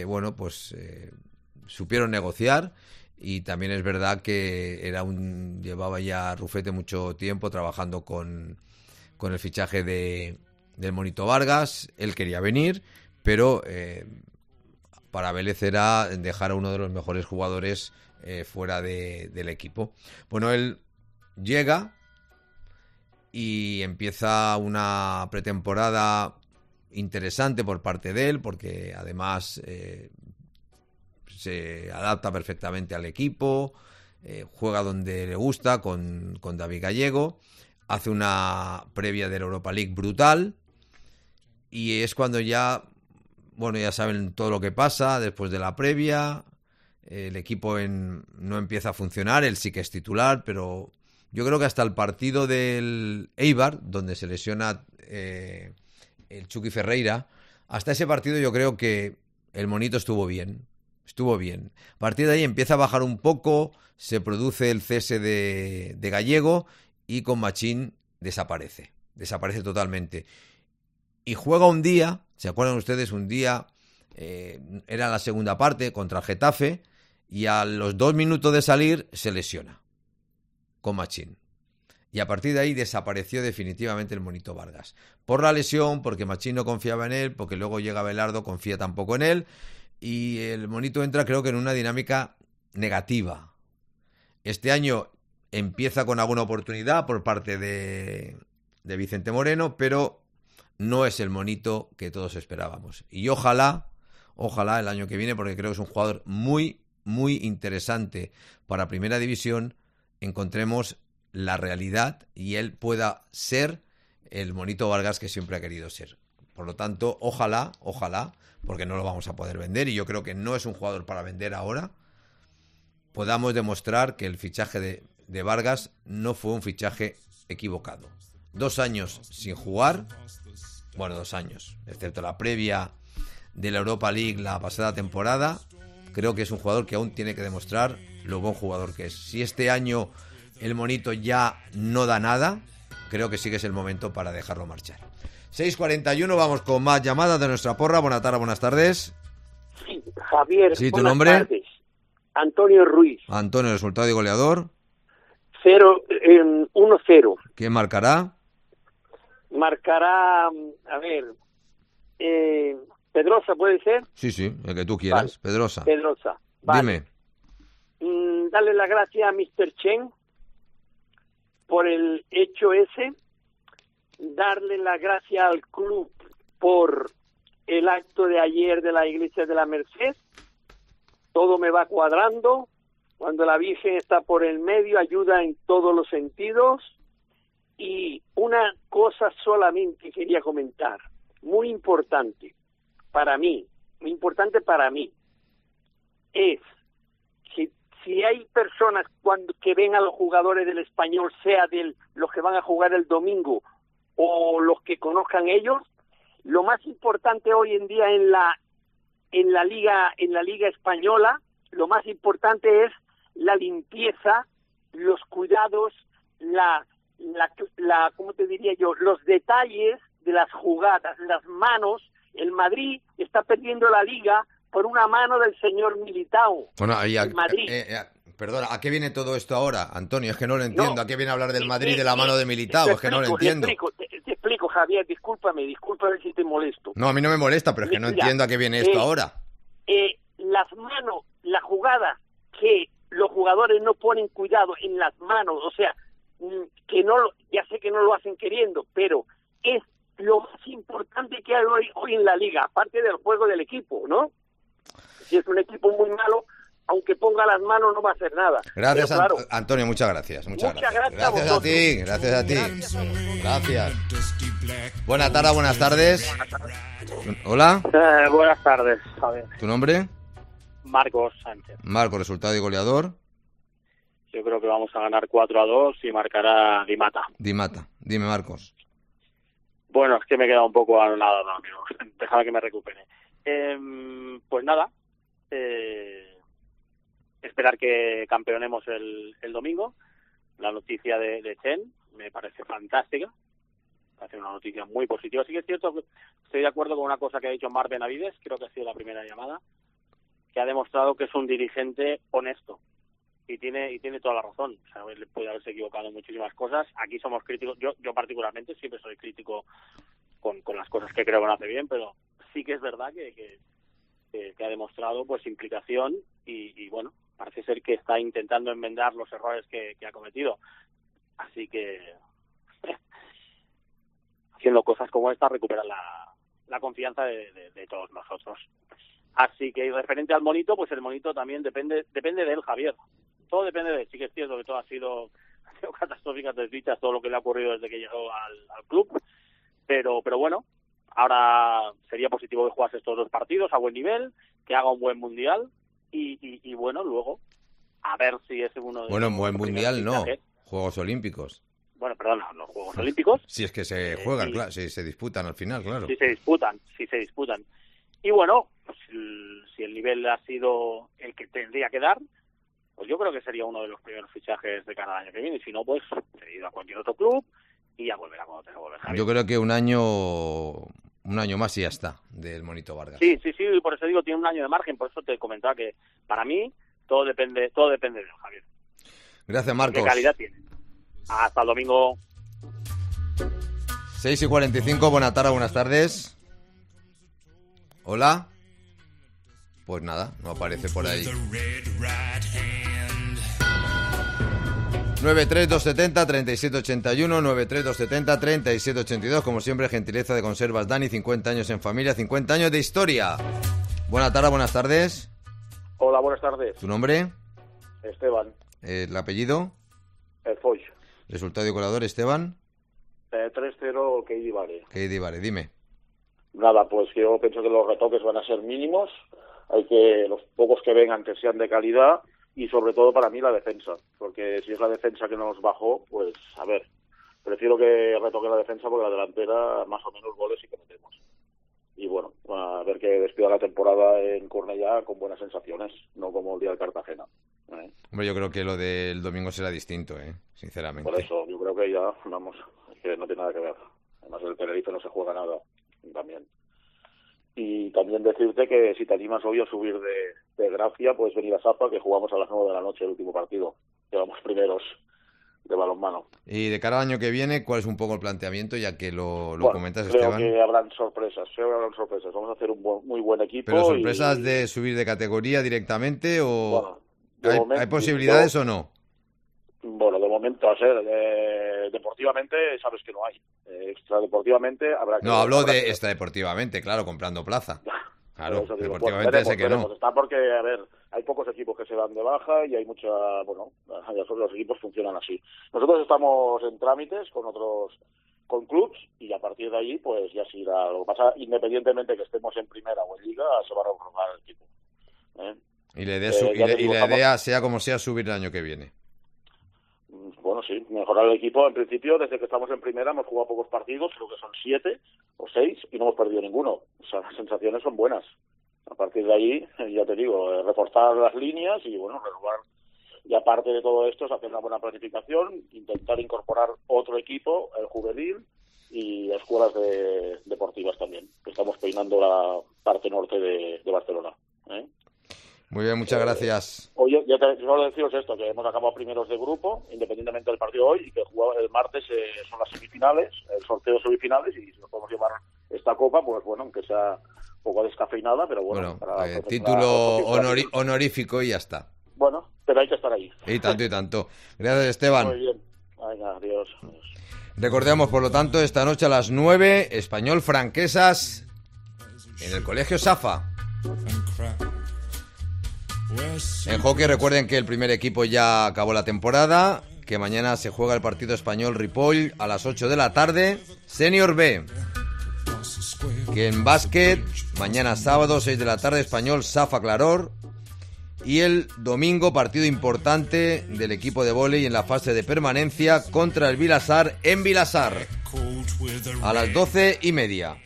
Speaker 1: supieron negociar. Y también es verdad que llevaba ya Rufete mucho tiempo trabajando con el fichaje del Monito Vargas. Él quería venir, pero para Vélez era dejar a uno de los mejores jugadores fuera del equipo. Bueno, él llega y empieza una pretemporada interesante por parte de él, porque además se adapta perfectamente al equipo, juega donde le gusta con David Gallego, hace una previa de la Europa League brutal y es cuando ya saben todo lo que pasa después de la previa. El equipo no empieza a funcionar, él sí que es titular, pero yo creo que hasta el partido del Eibar, donde se lesiona el Chucky Ferreira, hasta ese partido yo creo que el Monito estuvo bien. A partir de ahí empieza a bajar un poco, se produce el cese de Gallego y con Machín desaparece totalmente. Y juega un día, ¿se acuerdan ustedes? Un día, era la segunda parte contra el Getafe, y a los 2 minutos de salir se lesiona con Machín. Y a partir de ahí desapareció definitivamente el Monito Vargas. Por la lesión, porque Machín no confiaba en él, porque luego llega Belardo, confía tampoco en él, y el Monito entra creo que en una dinámica negativa. Este año empieza con alguna oportunidad por parte de Vicente Moreno, pero no es el Monito que todos esperábamos. Y ojalá Ojalá el año que viene, porque creo que es un jugador muy, muy interesante para Primera División, encontremos la realidad y él pueda ser el Monito Vargas que siempre ha querido ser. Por lo tanto, ojalá, porque no lo vamos a poder vender y yo creo que no es un jugador para vender ahora, podamos demostrar que el fichaje de Vargas no fue un fichaje equivocado. 2 años sin jugar, bueno, 2 años, excepto la previa de la Europa League la pasada temporada, creo que es un jugador que aún tiene que demostrar lo buen jugador que es. Si este año el Monito ya no da nada, creo que sí que es el momento para dejarlo marchar. 6:41, vamos con más llamadas de nuestra porra. Buenas tardes.
Speaker 9: Sí, Javier,
Speaker 1: sí, ¿tu nombre?
Speaker 9: Tardes. Antonio Ruiz.
Speaker 1: Antonio, resultado y goleador.
Speaker 9: 1-0.
Speaker 1: ¿Quién marcará?
Speaker 9: Marcará, a ver, Pedrosa, ¿puede ser?
Speaker 1: Sí, el que tú quieras. Vale.
Speaker 9: Pedrosa. Vale.
Speaker 1: Dime.
Speaker 9: Dale las gracias a Mr. Chen por el hecho ese. Darle las gracias al club por el acto de ayer de la Iglesia de la Merced. Todo me va cuadrando. Cuando la Virgen está por el medio, ayuda en todos los sentidos. Y una cosa solamente quería comentar, muy importante para mí, es que si hay personas que ven a los jugadores del Español, sea de los que van a jugar el domingo o los que conozcan ellos, lo más importante hoy en día en la liga española, lo más importante es la limpieza, los cuidados, ¿cómo te diría yo? Los detalles de las jugadas, las manos. El Madrid está perdiendo la liga por una mano del señor Militao.
Speaker 1: Bueno,
Speaker 9: Madrid.
Speaker 1: Perdona, ¿a qué viene todo esto ahora, Antonio? Es que no lo entiendo. ¿A qué viene a hablar del Madrid de la mano de Militao? Es que no lo entiendo.
Speaker 9: Te explico, Javier, discúlpame si te molesto.
Speaker 1: No, a mí no me molesta, pero es que no entiendo a qué viene esto ahora.
Speaker 9: Las manos, la jugada que los jugadores no ponen cuidado en las manos, o sea, que no, ya sé que no lo hacen queriendo, pero es lo más importante que hay hoy en la liga, aparte del juego del equipo, ¿no? Si es un equipo muy malo, aunque ponga las manos no va a hacer nada.
Speaker 1: Gracias, claro, Antonio, muchas gracias. Muchas gracias a ti, gracias a ti. Gracias. Buenas tardes. Hola.
Speaker 10: Buenas tardes, Javier.
Speaker 1: ¿Tu nombre?
Speaker 10: Marcos Sánchez.
Speaker 1: Marcos, resultado y goleador.
Speaker 10: Yo creo que vamos a ganar 4-2 y marcará Di Mata.
Speaker 1: Dime, Marcos.
Speaker 10: Bueno, es que me he quedado un poco anonadado, amigos. Déjame que me recupere. Pues nada, esperar que campeonemos el domingo. La noticia de Chen me parece fantástica. Me parece una noticia muy positiva. Sí que es cierto que estoy de acuerdo con una cosa que ha dicho Marc Benavides, creo que ha sido la primera llamada, que ha demostrado que es un dirigente honesto. Y tiene toda la razón. O sea, él puede haberse equivocado en muchísimas cosas. Aquí somos críticos. Yo particularmente siempre soy crítico con las cosas que creo que no hace bien, pero sí que es verdad que ha demostrado pues implicación y bueno, parece ser que está intentando enmendar los errores que ha cometido. Así que haciendo cosas como esta recupera la confianza de todos nosotros. Así que referente al Monito, pues el Monito también depende de él, Javier. Todo depende de él. Sí que es cierto que todo ha sido catastróficas desdichas, todo lo que le ha ocurrido desde que llegó al club. Pero bueno, ahora sería positivo que jugase estos 2 partidos a buen nivel, que haga un buen mundial y bueno, luego a ver si es uno de
Speaker 1: Bueno, buen mundial no, Juegos Olímpicos.
Speaker 10: Bueno, perdona, los Juegos Olímpicos.
Speaker 1: Si es que se juegan, claro, si se disputan al final, claro.
Speaker 10: Si se disputan. Y bueno, pues, si el nivel ha sido el que tendría que dar, pues yo creo que sería uno de los primeros fichajes de cara al año que viene. Y si no, pues se ha ido a cualquier otro club y ya volverá cuando tenga que volver. Javier.
Speaker 1: Yo creo que un año más y ya está, del Monito Vargas.
Speaker 10: Sí, por eso digo, tiene un año de margen. Por eso te comentaba que para mí todo depende de él, Javier.
Speaker 1: Gracias, Marcos.
Speaker 10: ¿Qué calidad tiene? Hasta el domingo.
Speaker 1: 6:45, buenas tardes. ¿Hola? Pues nada, no aparece por ahí. 93270-3781, 93270-3782. Como siempre, gentileza de Conservas Dani, 50 años en familia, 50 años de historia. Buenas tardes.
Speaker 11: Hola, buenas tardes.
Speaker 1: ¿Tu nombre?
Speaker 11: Esteban.
Speaker 1: ¿El apellido?
Speaker 11: Foix.
Speaker 1: ¿Resultado y colador, Esteban?
Speaker 11: 3-0 Keidi Vare.
Speaker 1: Dime.
Speaker 11: Nada, pues yo pienso que los retoques van a ser mínimos. Hay que, los pocos que vengan, que sean de calidad. Y sobre todo para mí la defensa. Porque si es la defensa que nos bajó, pues a ver. Prefiero que retoque la defensa porque la delantera más o menos goles sí que metemos. Y bueno, a ver que despida la temporada en Cornellá con buenas sensaciones, no como el día de Cartagena.
Speaker 1: Hombre, yo creo que lo del domingo será distinto, sinceramente.
Speaker 11: Por eso, yo creo que ya, vamos, es que no tiene nada que ver. Además, el Tenerife no se juega nada también. Y también decirte que si te animas hoy a subir de Gracia, puedes venir a Safa, que jugamos a las 9 de la noche el último partido. Llevamos primeros de balonmano.
Speaker 1: Y de cara al año que viene, ¿cuál es un poco el planteamiento, ya que lo comentas,
Speaker 11: creo
Speaker 1: Esteban?
Speaker 11: Creo que habrán sorpresas. Vamos a hacer un muy buen equipo.
Speaker 1: ¿Pero sorpresas de subir de categoría directamente o
Speaker 11: bueno,
Speaker 1: ¿hay posibilidades o no?
Speaker 11: Bueno, de momento, a ser deportivamente sabes que no hay. Extradeportivamente habrá que...
Speaker 1: No, hablo de extradeportivamente, claro, comprando plaza. Claro, deportivamente
Speaker 11: veremos,
Speaker 1: sé que no.
Speaker 11: Está porque, a ver, hay pocos equipos que se dan de baja y hay mucha, bueno, los equipos funcionan así. Nosotros estamos en trámites con clubs y a partir de ahí, pues ya se irá. Lo que pasa, independientemente que estemos en primera o en liga, se va a reformar el equipo.
Speaker 1: Y la idea, sea como sea, subir el año que viene.
Speaker 11: Bueno, sí, mejorar el equipo. En principio, desde que estamos en primera, hemos jugado pocos partidos, creo que son 7 o 6, y no hemos perdido ninguno. O sea, las sensaciones son buenas. A partir de ahí, ya te digo, reforzar las líneas y, bueno, renovar. Y aparte de todo esto, es hacer una buena planificación, intentar incorporar otro equipo, el juvenil, y escuelas deportivas también, que estamos peinando la parte norte de Barcelona.
Speaker 1: Muy bien, muchas gracias.
Speaker 11: Oye, ya te solo deciros esto, que hemos acabado primeros de grupo, independientemente del partido hoy, y que el martes son las semifinales, el sorteo de semifinales, y si nos podemos llevar esta copa, pues bueno, aunque sea un poco descafeinada, pero bueno.
Speaker 1: Título honorífico y ya está.
Speaker 11: Bueno, pero hay que estar ahí.
Speaker 1: Y tanto. Gracias, Esteban.
Speaker 11: Muy bien. Venga, adiós.
Speaker 1: Recordemos, por lo tanto, esta noche a las 9, Español Franquesas, en el Colegio Safa. En hockey, recuerden que el primer equipo ya acabó la temporada, que mañana se juega el partido Español Ripoll a las 8 de la tarde, Senior B. Que en básquet, mañana sábado, 6 de la tarde, Español Safa Claror. Y el domingo, partido importante del equipo de vóley en la fase de permanencia contra el Vilasar en Vilasar, a las 12:30.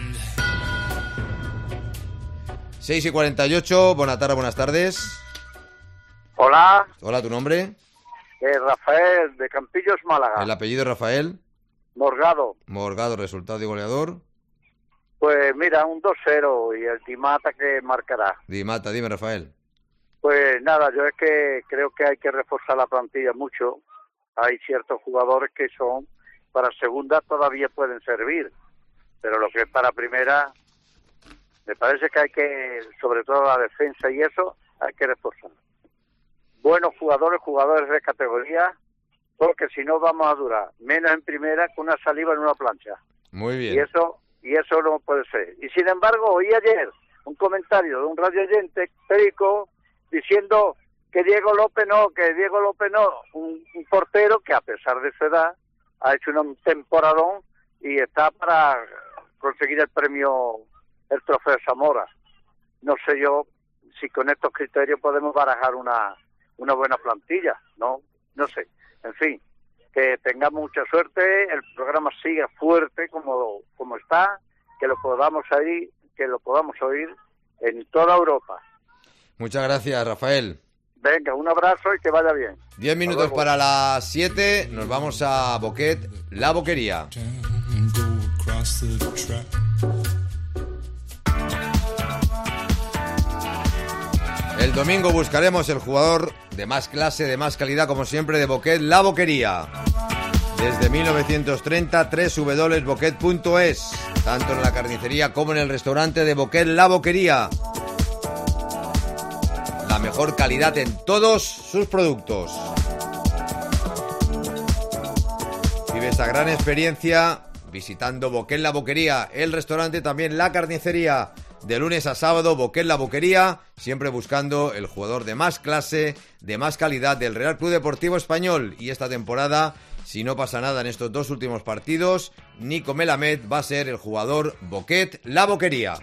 Speaker 1: 6:48, buenas tardes.
Speaker 12: Hola.
Speaker 1: Hola, ¿tu nombre?
Speaker 12: Rafael, de Campillos, Málaga.
Speaker 1: ¿El apellido Rafael?
Speaker 12: Morgado,
Speaker 1: resultado y goleador.
Speaker 12: Pues mira, un 2-0 y el Dimata que marcará.
Speaker 1: Dimata, dime, Rafael.
Speaker 12: Pues nada, yo es que creo que hay que reforzar la plantilla mucho. Hay ciertos jugadores que son para segunda todavía pueden servir, pero lo que es para primera, me parece que hay que, sobre todo la defensa y eso, hay que reforzar. Buenos jugadores de categoría, porque si no vamos a durar menos en primera que una saliva en una plancha.
Speaker 1: Muy bien.
Speaker 12: Y eso no puede ser. Y sin embargo, oí ayer un comentario de un radio oyente, Perico, diciendo que Diego López no, un portero que a pesar de su edad ha hecho un temporadón y está para conseguir el premio, el trofeo Zamora. No sé yo si con estos criterios podemos barajar una buena plantilla, no sé. En fin, que tengamos mucha suerte, el programa siga fuerte como está, que lo podamos oír en toda Europa.
Speaker 1: Muchas gracias, Rafael.
Speaker 12: Venga, un abrazo y que vaya bien.
Speaker 1: 10 minutos para las 7, nos vamos a Boquet, La Boquería. El domingo buscaremos el jugador de más clase, de más calidad, como siempre, de Boquet, La Boquería. Desde 1930, www.boquet.es, tanto en la carnicería como en el restaurante de Boquet, La Boquería. La mejor calidad en todos sus productos. Vive esta gran experiencia visitando Boquet, La Boquería, el restaurante, también la carnicería. de lunes a sábado, Boquet La Boquería, siempre buscando el jugador de más clase, de más calidad del Real Club Deportivo Español. Y esta temporada, si no pasa nada en estos 2 últimos partidos, Nico Melamed va a ser el jugador Boquet La Boquería.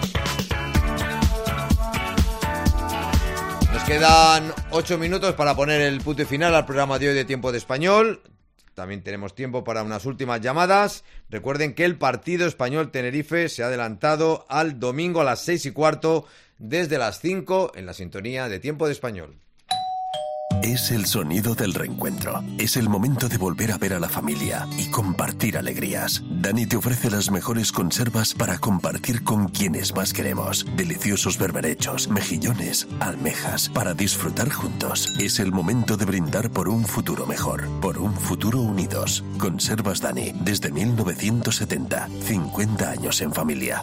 Speaker 1: Nos quedan 8 minutos para poner el punto y final al programa de hoy de Tiempo de Español. También tenemos tiempo para unas últimas llamadas. Recuerden que el partido Español-Tenerife se ha adelantado al domingo a las 6:15 desde las 5 en la sintonía de Tiempo de Español.
Speaker 2: Es el sonido del reencuentro. Es el momento de volver a ver a la familia y compartir alegrías. Dani te ofrece las mejores conservas para compartir con quienes más queremos. Deliciosos berberechos, mejillones, almejas, para disfrutar juntos. Es el momento de brindar por un futuro mejor, por un futuro unidos. Conservas Dani, desde 1970. 50 años en familia.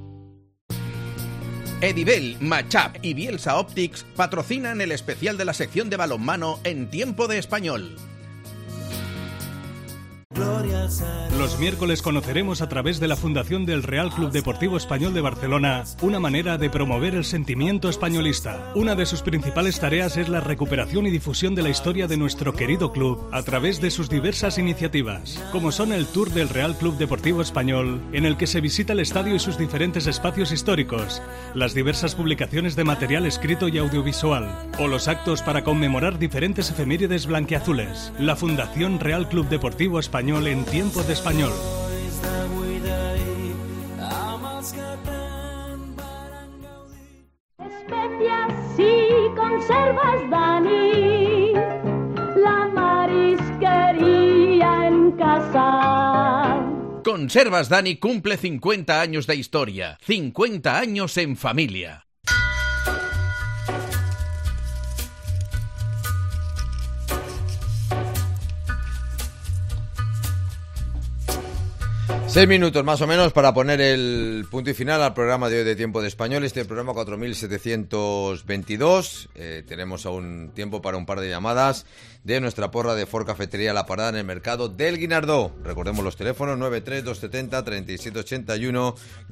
Speaker 3: Edibel, Matchup y Bielsa Optics patrocinan el especial de la sección de balonmano en Tiempo de Español.
Speaker 13: Los miércoles conoceremos a través de la Fundación del Real Club Deportivo Español de Barcelona una manera de promover el sentimiento españolista. Una de sus principales tareas es la recuperación y difusión de la historia de nuestro querido club a través de sus diversas iniciativas, como son el Tour del Real Club Deportivo Español, en el que se visita el estadio y sus diferentes espacios históricos, las diversas publicaciones de material escrito y audiovisual, o los actos para conmemorar diferentes efemérides blanquiazules. La Fundación Real Club Deportivo Español en Tiempo de Español.
Speaker 5: Especias y conservas Dani, la marisquería en casa.
Speaker 3: Conservas Dani cumple 50 años de historia, 50 años en familia.
Speaker 1: Seis minutos más o menos para poner el punto y final al programa de hoy de Tiempo de Español, este programa 4722. Tenemos aún tiempo para un par de llamadas de nuestra porra de Ford Cafetería La Parada en el mercado del Guinardó. Recordemos los teléfonos 93270-3781,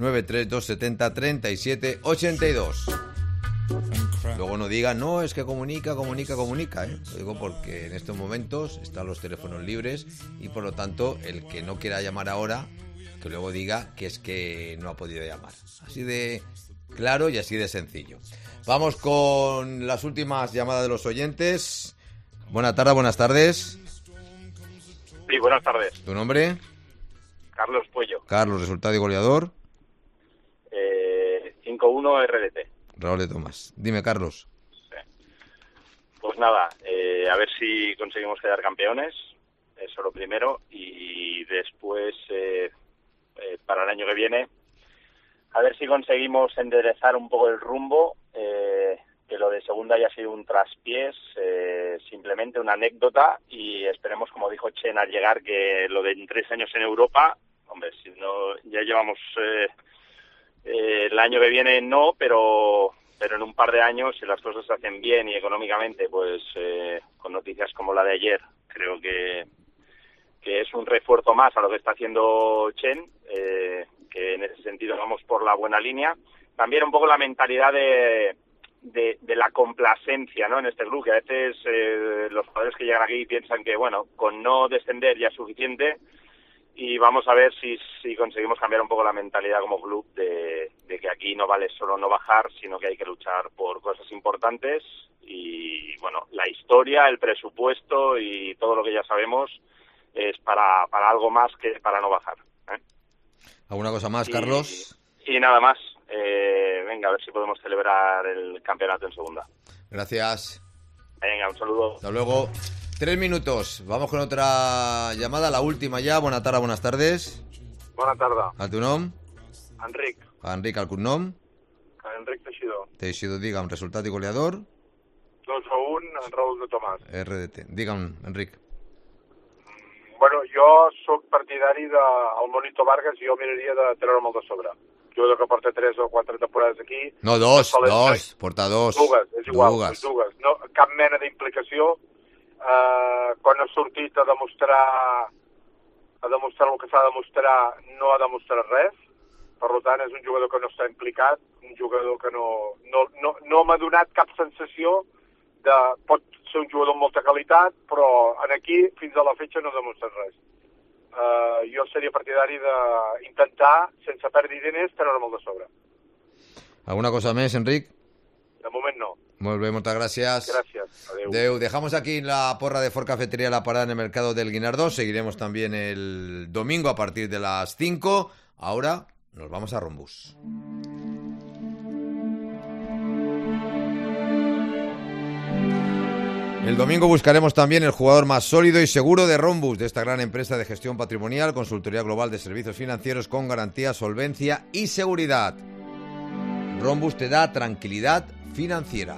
Speaker 1: 93270-3782. Luego no digan, no, es que comunica. Lo digo porque en estos momentos están los teléfonos libres y por lo tanto el que no quiera llamar ahora, que luego diga que es que no ha podido llamar. Así de claro y así de sencillo. Vamos con las últimas llamadas de los oyentes. Buenas tardes.
Speaker 14: Sí, buenas tardes.
Speaker 1: ¿Tu nombre?
Speaker 14: Carlos Puello.
Speaker 1: Carlos, resultado y goleador.
Speaker 14: 5-1 RDT.
Speaker 1: Raúl de Tomás. Dime, Carlos.
Speaker 14: Sí. Pues nada, a ver si conseguimos quedar campeones, eso lo primero, y después, para el año que viene, a ver si conseguimos enderezar un poco el rumbo, que lo de segunda haya sido un traspiés, simplemente una anécdota, y esperemos, como dijo Chen al llegar, que lo de 3 años en Europa, hombre, si no, ya llevamos... el año que viene no, pero en un par de años, si las cosas se hacen bien y económicamente, pues con noticias como la de ayer, creo que es un refuerzo más a lo que está haciendo Chen, que en ese sentido vamos por la buena línea. También un poco la mentalidad de la complacencia, ¿no?, en este club, que a veces los jugadores que llegan aquí piensan que, bueno, con no descender ya es suficiente. Y vamos a ver si conseguimos cambiar un poco la mentalidad como club de que aquí no vale solo no bajar, sino que hay que luchar por cosas importantes. Y bueno, la historia, el presupuesto y todo lo que ya sabemos es para algo más que para no bajar.
Speaker 1: ¿Alguna cosa más, Carlos?
Speaker 14: Y nada más. Venga, a ver si podemos celebrar el campeonato en segunda.
Speaker 1: Gracias.
Speaker 14: Venga, un saludo.
Speaker 1: Hasta luego. 3 minutos. Vamos con otra llamada, la última ya. Buenas tardes.
Speaker 15: Bona tarda.
Speaker 1: ¿A tu nom?
Speaker 15: Enric.
Speaker 1: Enric, el cognom?
Speaker 15: Enric Teixidor.
Speaker 1: Teixidor, digue'm, resultat i goleador?
Speaker 15: 2-1, en Raúl de Tomàs.
Speaker 1: RDT. Digue'm, Enric.
Speaker 15: Bueno, jo sóc partidari del Monito Vargas i jo miraria de treure'm el de sobre. Jugador que porta 3 o 4 temporades aquí.
Speaker 1: No, dos. Porta 2.
Speaker 15: Dues, és igual. Dues. No, cap mena d'implicació. Quan ha sortit a demostrar el que s'ha de demostrar, no ha demostrat res. Per tant, és un jugador que no està implicat, un jugador que no m'ha donat cap sensació de... Pot ser un jugador amb molta qualitat, però aquí, fins a la fetge, no ha demostrat res. Jo seria partidari d'intentar, sense perdre diners, treure-me'l de sobre.
Speaker 1: ¿Alguna cosa més, Enric?
Speaker 15: De moment no.
Speaker 1: Molt bé, moltes gràcies.
Speaker 15: Gracias.
Speaker 1: Adeu. Dejamos aquí la porra de Ford Cafetería La Parada en el mercado del Guinardó. Seguiremos también el domingo a partir de las 5. Ahora nos vamos a Rombus. El domingo buscaremos también el jugador más sólido y seguro de Rombus, de esta gran empresa de gestión patrimonial, consultoría global de servicios financieros con garantía, solvencia y seguridad. Rombus te da tranquilidad financiera.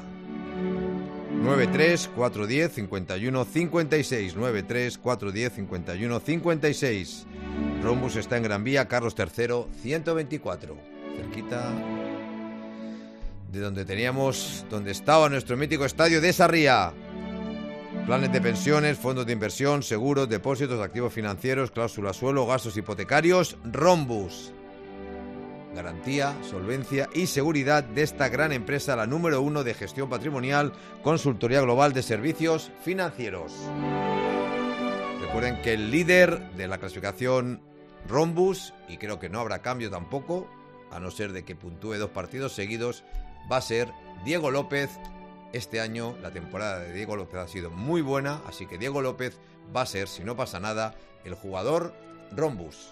Speaker 1: 93-410-51-56. 93-410-51-56. Rombus está en Gran Vía, Carlos III, 124. Cerquita de donde estaba nuestro mítico estadio de Sarriá. Planes de pensiones, fondos de inversión, seguros, depósitos, activos financieros, cláusula suelo, gastos hipotecarios. Rombus. Garantía, solvencia y seguridad de esta gran empresa, la número 1 de gestión patrimonial, consultoría global de servicios financieros. Recuerden que el líder de la clasificación Rombus, y creo que no habrá cambio tampoco, a no ser de que puntúe 2 partidos seguidos, va a ser Diego López. Este año la temporada de Diego López ha sido muy buena, así que Diego López va a ser, si no pasa nada, el jugador Rombus.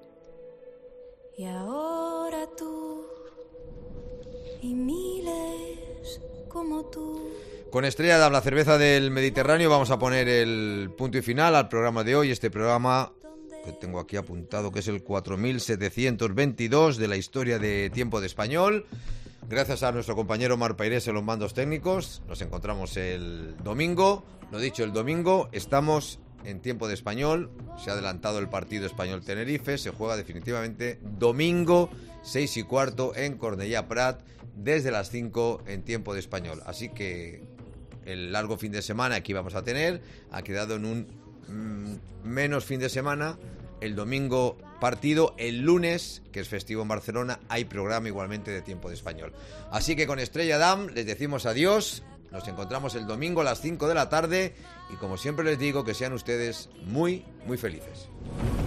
Speaker 16: Y ahora tú y miles como tú.
Speaker 1: Con Estrella Damm, la cerveza del Mediterráneo, vamos a poner el punto y final al programa de hoy. Este programa que tengo aquí apuntado, que es el 4722 de la historia de Tiempo de Español. Gracias a nuestro compañero Mar Pairés en los mandos técnicos. Nos encontramos el domingo. Lo dicho, el domingo estamos en Tiempo de Español. Se ha adelantado el partido Español-Tenerife. Se juega definitivamente domingo 6:15 en Cornellà Prat, desde las 5 en Tiempo de Español. Así que el largo fin de semana que íbamos a tener ha quedado en un menos fin de semana. El domingo partido, el lunes, que es festivo en Barcelona, hay programa igualmente de Tiempo de Español. Así que con Estrella Damm les decimos adiós. Nos encontramos el domingo a las 5 de la tarde y como siempre les digo, que sean ustedes muy, muy felices.